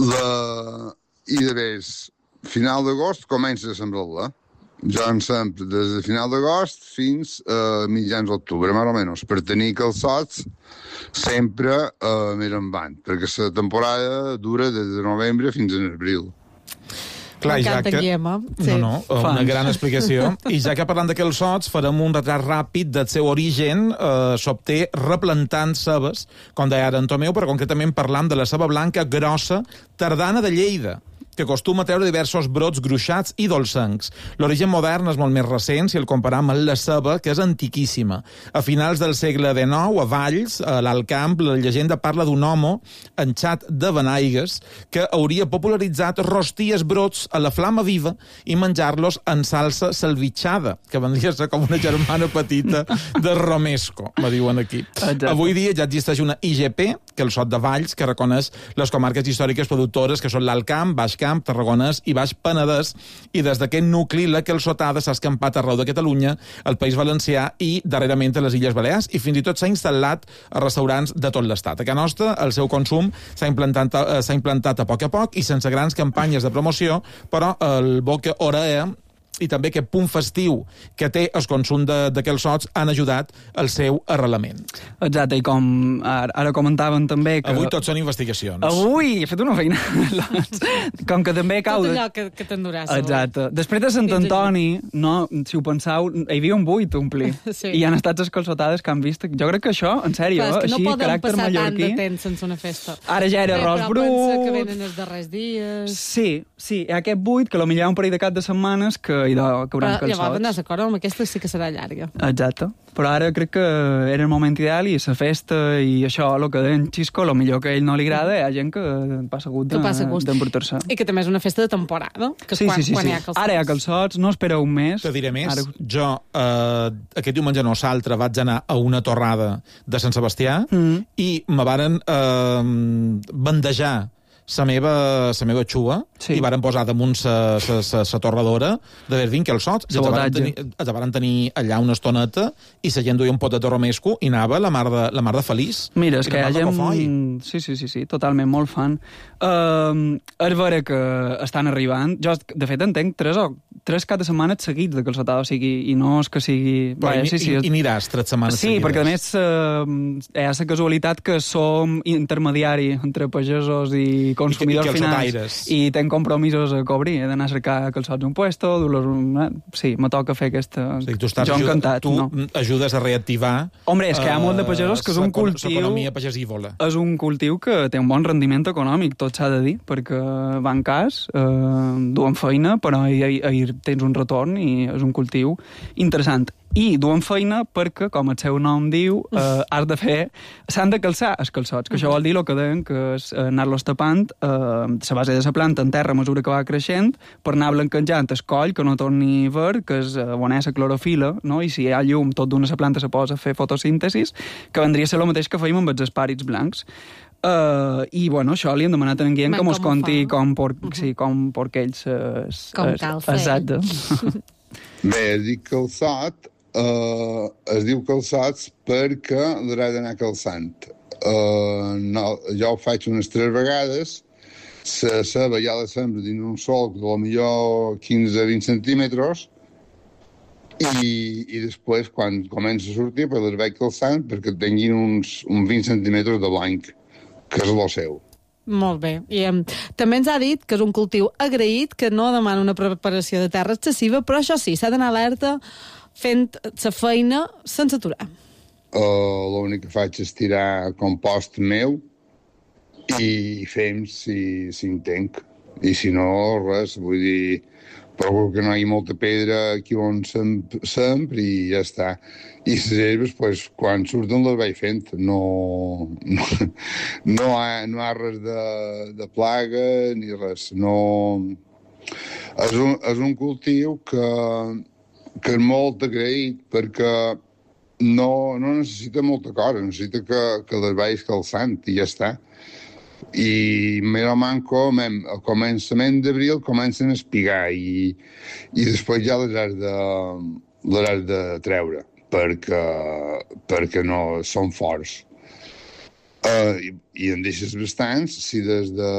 Speaker 18: La... I de vegades, final d'agost, comences a sembrar-la. Jo en sempre, des de final d'agost fins a mitjans d'octubre, més o menys, per tenir calçots sempre uh, més endavant, perquè la temporada dura des de novembre fins a abril.
Speaker 6: Clar, ja que...
Speaker 4: Guillema. Sí.
Speaker 6: No, no, una gran explicació. I ja que parlant de calçots, farem un retrat ràpid del seu origen. Eh, S'obté replantant cebes, com deia ara en Tomeu, però concretament parlant de la ceba blanca grossa tardana de Lleida, que acostuma a treure diversos brots gruixats i dolçancs. L'origen modern és molt més recent si el comparam amb la ceba, que és antiquíssima. A finals del segle dinou, a Valls, a l'Alt Camp, la llegenda parla d'un home enxat de benaigues que hauria popularitzat rosties brots a la flama viva i menjar-los en salsa salvitxada, que vendria a ser com una germana petita de romesco, me diuen aquí. Exacte. Avui dia ja existeix una I G P, que el Sot de Valls, que reconeix les comarques històriques productores, que són l'Alt Camp, Baix Camp, Tarragonès i Baix Penedès, i des d'aquest nucli la calçotada s'ha escampat arreu de Catalunya, al País Valencià i darrerament a les Illes Balears, i fins i tot s'ha instal·lat a restaurants de tot l'estat. A Can Nostra el seu consum s'ha implantat, eh, s'ha implantat a poc a poc i sense grans campanyes de promoció, però el boca orea i també aquest punt festiu que té el consum de, de calçots han ajudat al seu arrelament.
Speaker 17: Exacte, i com ara, ara comentaven també que...
Speaker 6: Avui tot són investigacions.
Speaker 17: Avui he fet una feina. Com que també cau...
Speaker 4: Tot allò que, que t'enduràs.
Speaker 17: Exacte. Després de Sant Antoni, no, si ho penseu, hi havia un buit a omplir.
Speaker 4: Sí.
Speaker 17: I han estat les calçotades que han vist. Jo crec que això, en sèrio,
Speaker 4: Clar, és que
Speaker 17: així,
Speaker 4: no
Speaker 17: caràcter
Speaker 4: mallorquí... No podem passar tant
Speaker 17: mallorquí...
Speaker 4: de temps sense una festa.
Speaker 17: Ara ja era
Speaker 4: Bé,
Speaker 17: arròs brut...
Speaker 4: Però pensa que venen els darrers dies...
Speaker 17: Sí, sí, hi ha aquest buit, que potser hi ha un parell de cap de setmanes que hi ha que hauran calçots.
Speaker 4: Llavors, anar d'acord amb aquesta sí que serà llarga.
Speaker 17: Exacte. Però ara crec que era el moment ideal i la festa i això, el que deia en Xisco, el millor que a ell no li agrada, hi ha gent que passa gust d'embrutar-se.
Speaker 4: I que també és una festa de temporada, que
Speaker 17: sí,
Speaker 4: quan,
Speaker 17: sí, sí,
Speaker 4: quan
Speaker 17: sí.
Speaker 4: hi ha calçots.
Speaker 17: Ara hi ha calçots, no espera un mes.
Speaker 6: Te diré més.
Speaker 17: Ara...
Speaker 6: Jo, eh, aquest diumenge no s'altre, vaig anar a una torrada de Sant Sebastià mm. i me varen eh, bandejar la meva, la meva xua sí. i varen posar damunt la torradora de Verdín, que el sots, i els tenir, els van tenir allà una estoneta i la gent duia un potet de romesco i anava la mar de, la mar de feliç.
Speaker 17: Mira, és que hi ha gent... Sí, sí, sí, sí, totalment, molt fan. Uh, és vera que estan arribant. Jo, de fet, entenc tres, o, tres cada setmana seguits de calçotada, o sigui, i no és que sigui...
Speaker 6: Però,
Speaker 17: Vaja,
Speaker 6: i,
Speaker 17: sí, sí,
Speaker 6: i, i aniràs tres setmanes
Speaker 17: sí,
Speaker 6: seguides.
Speaker 17: Sí, perquè a més uh, hi ha la casualitat que som intermediari entre pagesos i consumidors
Speaker 6: I, i
Speaker 17: finals i tenc compromisos a cobrir. He d'anar a cercar calçots un puesto, dur-los un... Sí, me toca fer aquesta...
Speaker 6: O sigui, tu estàs
Speaker 17: jo
Speaker 6: ajuda,
Speaker 17: encantat.
Speaker 6: Tu
Speaker 17: no?
Speaker 6: ajudes a reactivar...
Speaker 17: Hombre, és que hi ha molt de pagesos que és un cultiu...
Speaker 6: L'economia pagesívola.
Speaker 17: És un cultiu que té un bon rendiment econòmic, tot s'ha de dir, perquè van cas, eh, duen feina, però ahir, ahir tens un retorn i és un cultiu interessant. I duen feina perquè, com el seu nom diu, eh, has de fer... S'han de calçar els calçots, que això vol dir el que deien, que és anar-los tapant eh, la base de la planta en terra a mesura que va creixent, per anar blanquejant el coll, que no torni verd, que és eh, on és la clorofila, no? I si hi ha llum, tot d'una la planta se posa a fer fotosíntesis, que vendria a ser el mateix que fèiem amb els espàrits blancs. Uh, i bueno, això li hem demanat a en Guillem que mos conti com, por, uh -huh. sí, com perquè ells es,
Speaker 4: com cal fer.
Speaker 17: Exacte.
Speaker 18: Bé, es dic calçat, uh, es diu calçats perquè l'haurà d'anar calçant. Uh, no, jo ho faig unes tres vegades, la ceba ja la sembra dins un solc de millor quinze a vint centímetres, i, i després, quan comença a sortir, pues les vaig calçant perquè tinguin uns, uns vint centímetres de blanc, que és el seu.
Speaker 4: Molt bé. I um, també ens ha dit que és un cultiu agraït, que no demana una preparació de terra excessiva, però això sí, s'ha d'anar alerta fent la feina sense aturar.
Speaker 18: Uh, L'únic que faig és tirar compost meu i fem si, si en tenc. I si no, res, vull dir, procuro que no hi hagi molta pedra aquí on sempre i ja està. I les herbes, pues, quan surten les vaig fent. No, no, no, hi ha, no hi ha res de, de plaga ni res. No... És un, és un cultiu que, que és molt agraït perquè no, no necessita molta cosa, necessita que, que les vagis calçant i ja està. I més o manco, mem, al començament d'abril comencen a espigar i, i després ja les has de, les has de treure perquè, perquè no són forts. Uh, i, I en deixes bastants, si des de...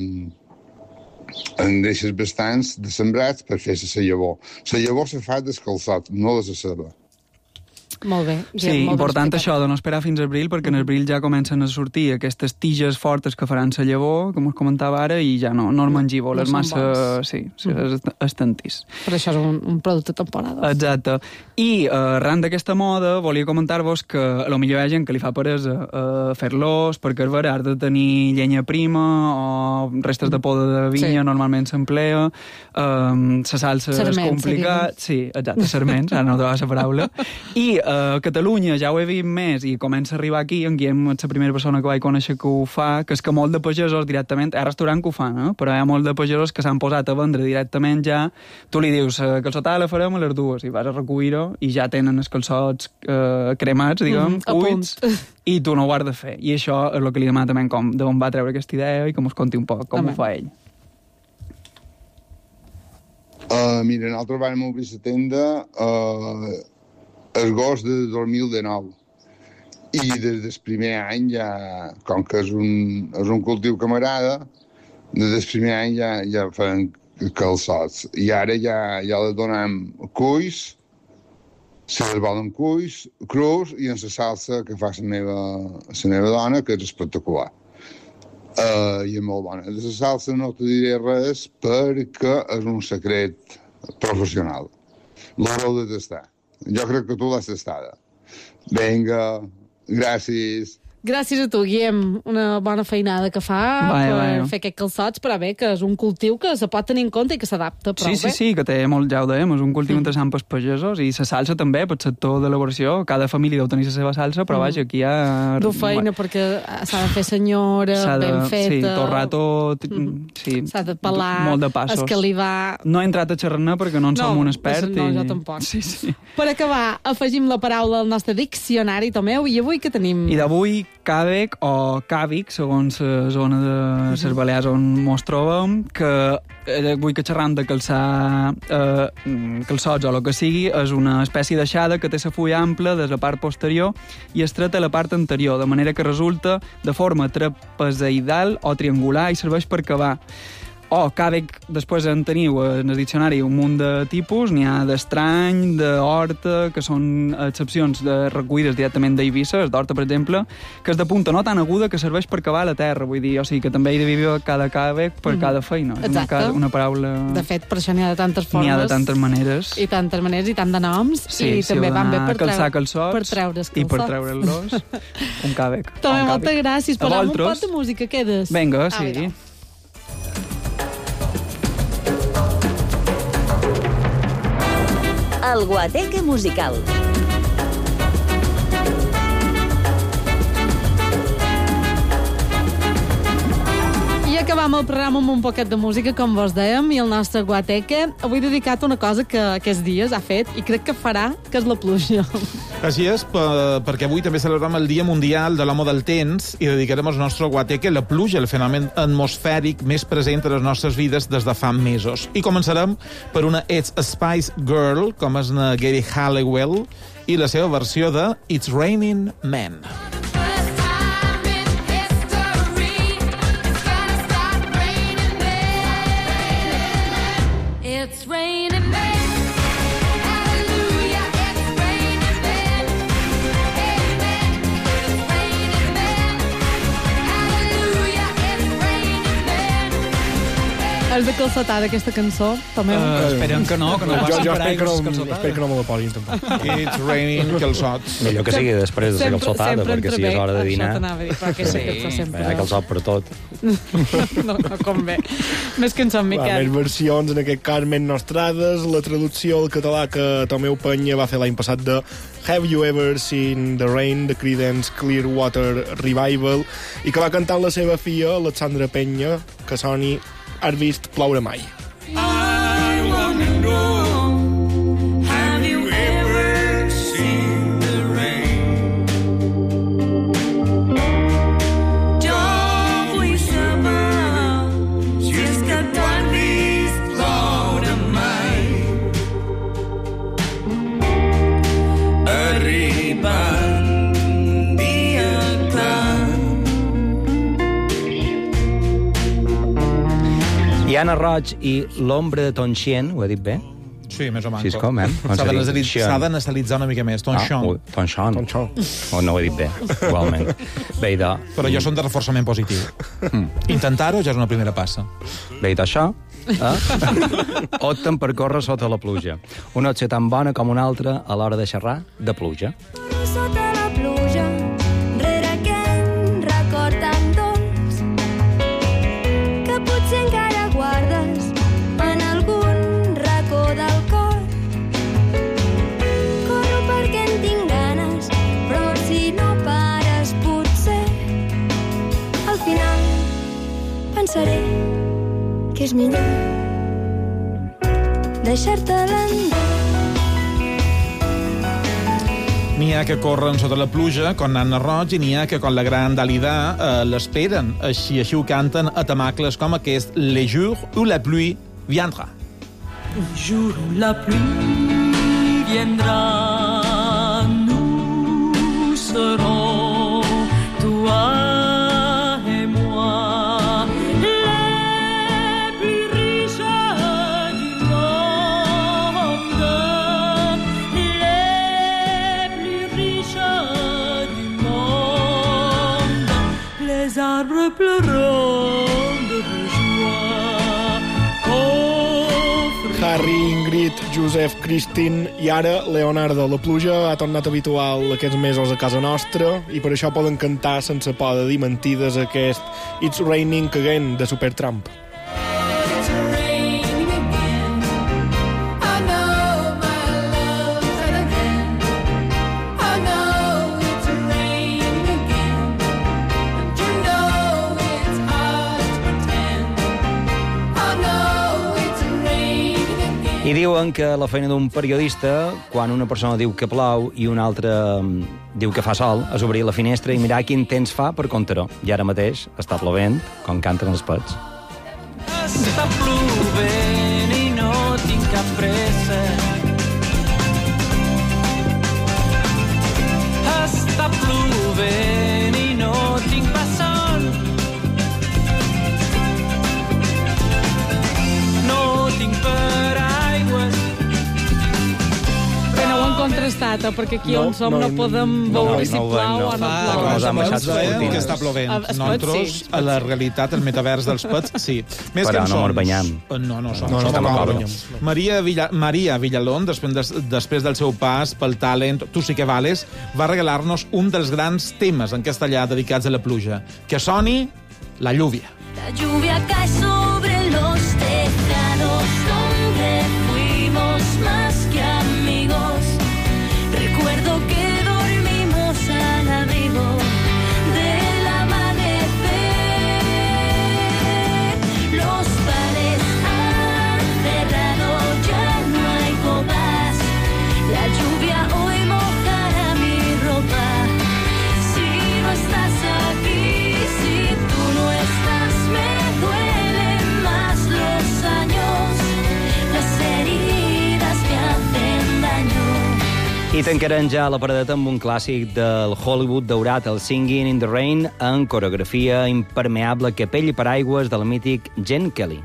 Speaker 18: en deixes bastants de sembrats per fer la llavor. La llavor se fa descalçat, no de la ceba.
Speaker 4: Molt bé.
Speaker 17: Sí, molt important això de no esperar fins a abril, perquè en abril ja comencen a sortir aquestes tiges fortes que faran la llavor, com us comentava ara, i ja no, no és mangívol, no és massa... Bons. Sí, sí mm. és estantís.
Speaker 4: Per això és un, un producte temporada.
Speaker 17: Exacte. I uh, arran d'aquesta moda, volia comentar-vos que a lo millor hi ha gent que li fa peresa uh, fer-los, perquè és vera, has de tenir llenya prima o restes de poda de vinya, sí. Normalment s'emplea, um, la salsa
Speaker 4: Sarment,
Speaker 17: és complicat... Sí, exacte, sarments, ara no trobo la paraula. I a Catalunya ja ho he vist més i comença a arribar aquí, en Guillem és la primera persona que vaig conèixer que ho fa, que és que molt de pagesos directament, hi ha restaurant que ho fan, eh? Però hi ha molt de pagesos que s'han posat a vendre directament ja, tu li dius, la calçotada la farem a les dues, i vas a recollir-ho i ja tenen els calçots eh, cremats, diguem, mm, cuits, i tu no ho has de fer. I això és el que li demana també com d'on va treure aquesta idea i que mos conti un poc com Amen. Ho fa ell.
Speaker 18: Uh, mira, nosaltres vam obrir la tenda uh, agost de dos mil dinou i des del primer any ja, com que és un, és un cultiu que m'agrada, des del primer any ja, ja fan calçots i ara ja, ja les donem cuis, si les volen cuis, crus i en la salsa que fa la meva, la meva dona, que és espectacular. Uh, i és molt bona. De la salsa no te diré res perquè és un secret professional. L'heu de tastar. Jo crec que tu l'has tastada. Vinga, gràcies.
Speaker 4: Gràcies a tu, Guillem. Una bona feinada que fa
Speaker 17: vai,
Speaker 4: per
Speaker 17: vai.
Speaker 4: fer aquests calçots, però bé, que és un cultiu que se pot tenir en compte i que s'adapta prou
Speaker 17: sí,
Speaker 4: bé.
Speaker 17: Sí, sí, que té molt, ja ho dèiem, és un cultiu mm. interessant pels pagesos i la salsa també, pel sector d'elaboració. Cada família deu tenir la seva salsa, però mm. vaja, aquí hi ha...
Speaker 4: Du feina, perquè s'ha de fer senyora,
Speaker 17: de,
Speaker 4: ben feta...
Speaker 17: Sí, torrar tot... Mm. Sí,
Speaker 4: s'ha de pelar,
Speaker 17: molt de passos.
Speaker 4: escalivar...
Speaker 17: No he entrat a xerrar perquè no en no, som un expert.
Speaker 4: No,
Speaker 17: i...
Speaker 4: jo tampoc.
Speaker 17: Sí, sí.
Speaker 4: Per acabar, afegim la paraula al nostre diccionari, Tomeu, i avui què tenim?
Speaker 17: I d'avui Càbec o Càvic, segons la zona de les Balears on mos trobem, que eh, vull que xerram de calçar eh, calçots o el que sigui, és una espècie d'aixada que té la fulla ampla des la part posterior i estreta a la part anterior, de manera que resulta de forma trapezoidal o triangular i serveix per cavar. O càbec, després en teniu en el diccionari un munt de tipus, n'hi ha d'estrany, d'horta, que són excepcions de recollides directament d'Eivissa, el d'horta, per exemple, que és de punta no tan aguda que serveix per cavar la terra, vull dir, o sigui que també hi de viure cada càbec per mm. cada feina.
Speaker 4: Exacte.
Speaker 17: Una, una paraula...
Speaker 4: De fet, per això n'hi ha de tantes formes.
Speaker 17: N'hi ha de tantes maneres.
Speaker 4: I tantes maneres i tant de noms.
Speaker 17: Sí,
Speaker 4: i
Speaker 17: sí,
Speaker 4: també van bé per,
Speaker 17: calçar
Speaker 4: treu...
Speaker 17: calçots,
Speaker 4: per treure's calçots.
Speaker 17: I per treure-los un càbec.
Speaker 4: També
Speaker 17: un
Speaker 4: moltes
Speaker 17: càbec.
Speaker 4: gràcies. Posem un pot de música, quedes?
Speaker 17: Vinga, sí.
Speaker 4: Ah,
Speaker 5: El Guateque musical.
Speaker 4: I acabam el programa amb un poquet de música, com vos dèiem, i el nostre Guateque avui dedicat a una cosa que aquests dies ha fet i crec que farà, que és la pluja.
Speaker 6: Així és, perquè avui també celebrem el Dia Mundial de l'Home del Temps i dedicarem el nostre Guateque a la pluja, el fenomen atmosfèric més present a les nostres vides des de fa mesos. I començarem per una It's a Spice Girl, com és una Gary Halliwell, i la seva versió de It's Raining Men.
Speaker 19: It's raining men. Hallelujah, it's raining men. Amen. It's raining men. Hallelujah, it's raining men.
Speaker 4: Has de calçotar d'aquesta cançó, també?
Speaker 17: Uh, esperem que no, que no
Speaker 10: jo, jo
Speaker 17: esperar
Speaker 10: espero, que no, espero que no me la posin, tampoc.
Speaker 6: It's raining calçots.
Speaker 20: Millor que sigui després de la calçotada, perquè si és hora de dinar...
Speaker 4: Això t'anava a dir, però que sí, que sempre...
Speaker 20: Hi ha calçot per tot.
Speaker 4: No, no convé. Més cançons, Miquel.
Speaker 10: Més versions, en aquest cas, més nostrades. La traducció al català que Tomeu Penya va fer l'any passat de Have You Ever Seen the Rain, de Creedence Clearwater Revival, i que va cantar la seva filla, Alexandra Penya, que soni Has vist ploure mai.
Speaker 19: I wanna know, have you ever seen the rain? Jo vull saber si és que tu has vist ploure mai. Arribant dia clar.
Speaker 20: I Anna Roig i l'ombra de Tonchien, ho he dit bé?
Speaker 6: Sí, més o manco.
Speaker 20: Sí, és com, eh?
Speaker 6: S'ha de nasalitzar una mica més. Tonchon.
Speaker 20: Ah, Tonchon. Oh, no ho he dit bé, igualment. Bé, de...
Speaker 6: Però jo som de reforçament positiu. Mm. Intentar-ho ja és una primera passa.
Speaker 20: Bé, d'això, eh? opten per córrer sota la pluja. Una opció tan bona com una altra a l'hora de xerrar de pluja.
Speaker 19: Sota la pluja, rere aquell record tan dolç, que potser encara guardes en algun racó del cor. Corro perquè en tinc ganes, però si no pares potser al final pensaré que és millor deixar-te l'endor.
Speaker 6: N'hi ha que corren sota la pluja, com Anna Roig, i n'hi ha que, com la gran Dalida, eh, l'esperen. Així, així ho canten a temacles com aquest Les jours où la pluie viendra.
Speaker 19: Un jour où la pluie viendra, nous serons, toi et moi, les plus riches du monde, les plus riches du monde. Les arbres pleuront de joie.
Speaker 10: Harry, Ingrid, Josep, Christine i ara Leonardo. La pluja ha tornat habitual aquests mesos a casa nostra i per això poden cantar sense por de dir mentides aquest It's Raining Again de Supertramp.
Speaker 20: I diuen que la feina d'un periodista, quan una persona diu que plou i una altra diu que fa sol, és obrir la finestra i mirar quin temps fa per comptar-ho. I ara mateix està plovent, com canten els pets.
Speaker 21: Està plovent i no tinc cap pressa. Està plovent i no tinc pas sol. No tinc paraigües.
Speaker 4: Bé, no ho han contrastat, eh? Perquè aquí on som no podem veure si plou o no plou.
Speaker 6: Els pets veiem que està plovent. Nosaltres, a la realitat, el metavers dels pets, sí. Més
Speaker 20: Però no mos
Speaker 6: cançons.
Speaker 20: banyam.
Speaker 6: No, no, som.
Speaker 20: No, no,
Speaker 6: som
Speaker 20: no,
Speaker 6: com-
Speaker 20: no, no.
Speaker 6: Maria, Villa, Maria Villalón, després, des, després del seu pas pel talent Tu sí que vales, va regalar-nos un dels grans temes en castellà dedicats a la pluja. Que soni La lluvia.
Speaker 19: La lluvia cae sobre los tejados donde fuimos más que amigos. Recuerdo que dormimos al abrigo del amanecer. Los bares han cerrado, ya no hay copas. La lluvia hoy mojará mi ropa. Si no estás aquí, si tú no estás, me duelen más los años. Las heridas me hacen daño.
Speaker 20: I tancarem ja la paradeta amb un clàssic del Hollywood daurat, el Singing in the Rain, en coreografia impermeable, capell i paraigües del mític Gene Kelly.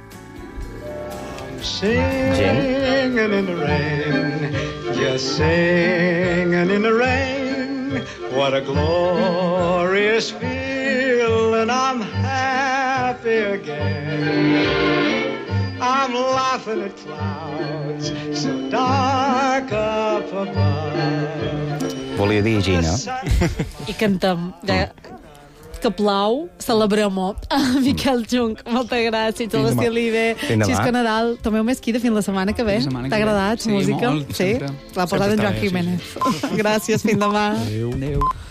Speaker 21: Singing in the rain, just singing in the rain. What a glorious feeling, I'm happy again. I'm laughing at clouds so dark up above.
Speaker 20: Volia dir Gina.
Speaker 4: I cantem. Ja, que plou, celebrem-ho. Ah, Miquel Junc, moltes gràcies. Tot l'estil li ve.
Speaker 20: Fins demà.
Speaker 4: Xisco Nadal, tomeu mesquida fins la setmana que ve.
Speaker 17: Fins la setmana que
Speaker 4: T'ha
Speaker 17: ve.
Speaker 4: agradat,
Speaker 17: Sí,
Speaker 4: música?
Speaker 17: molt,
Speaker 4: Sí,
Speaker 17: sempre.
Speaker 4: l'ha posat
Speaker 17: Sempre
Speaker 4: en
Speaker 17: està
Speaker 4: Joan
Speaker 17: bé, sí,
Speaker 4: Jiménez. Gràcies, fins demà.
Speaker 17: Adéu. Adéu.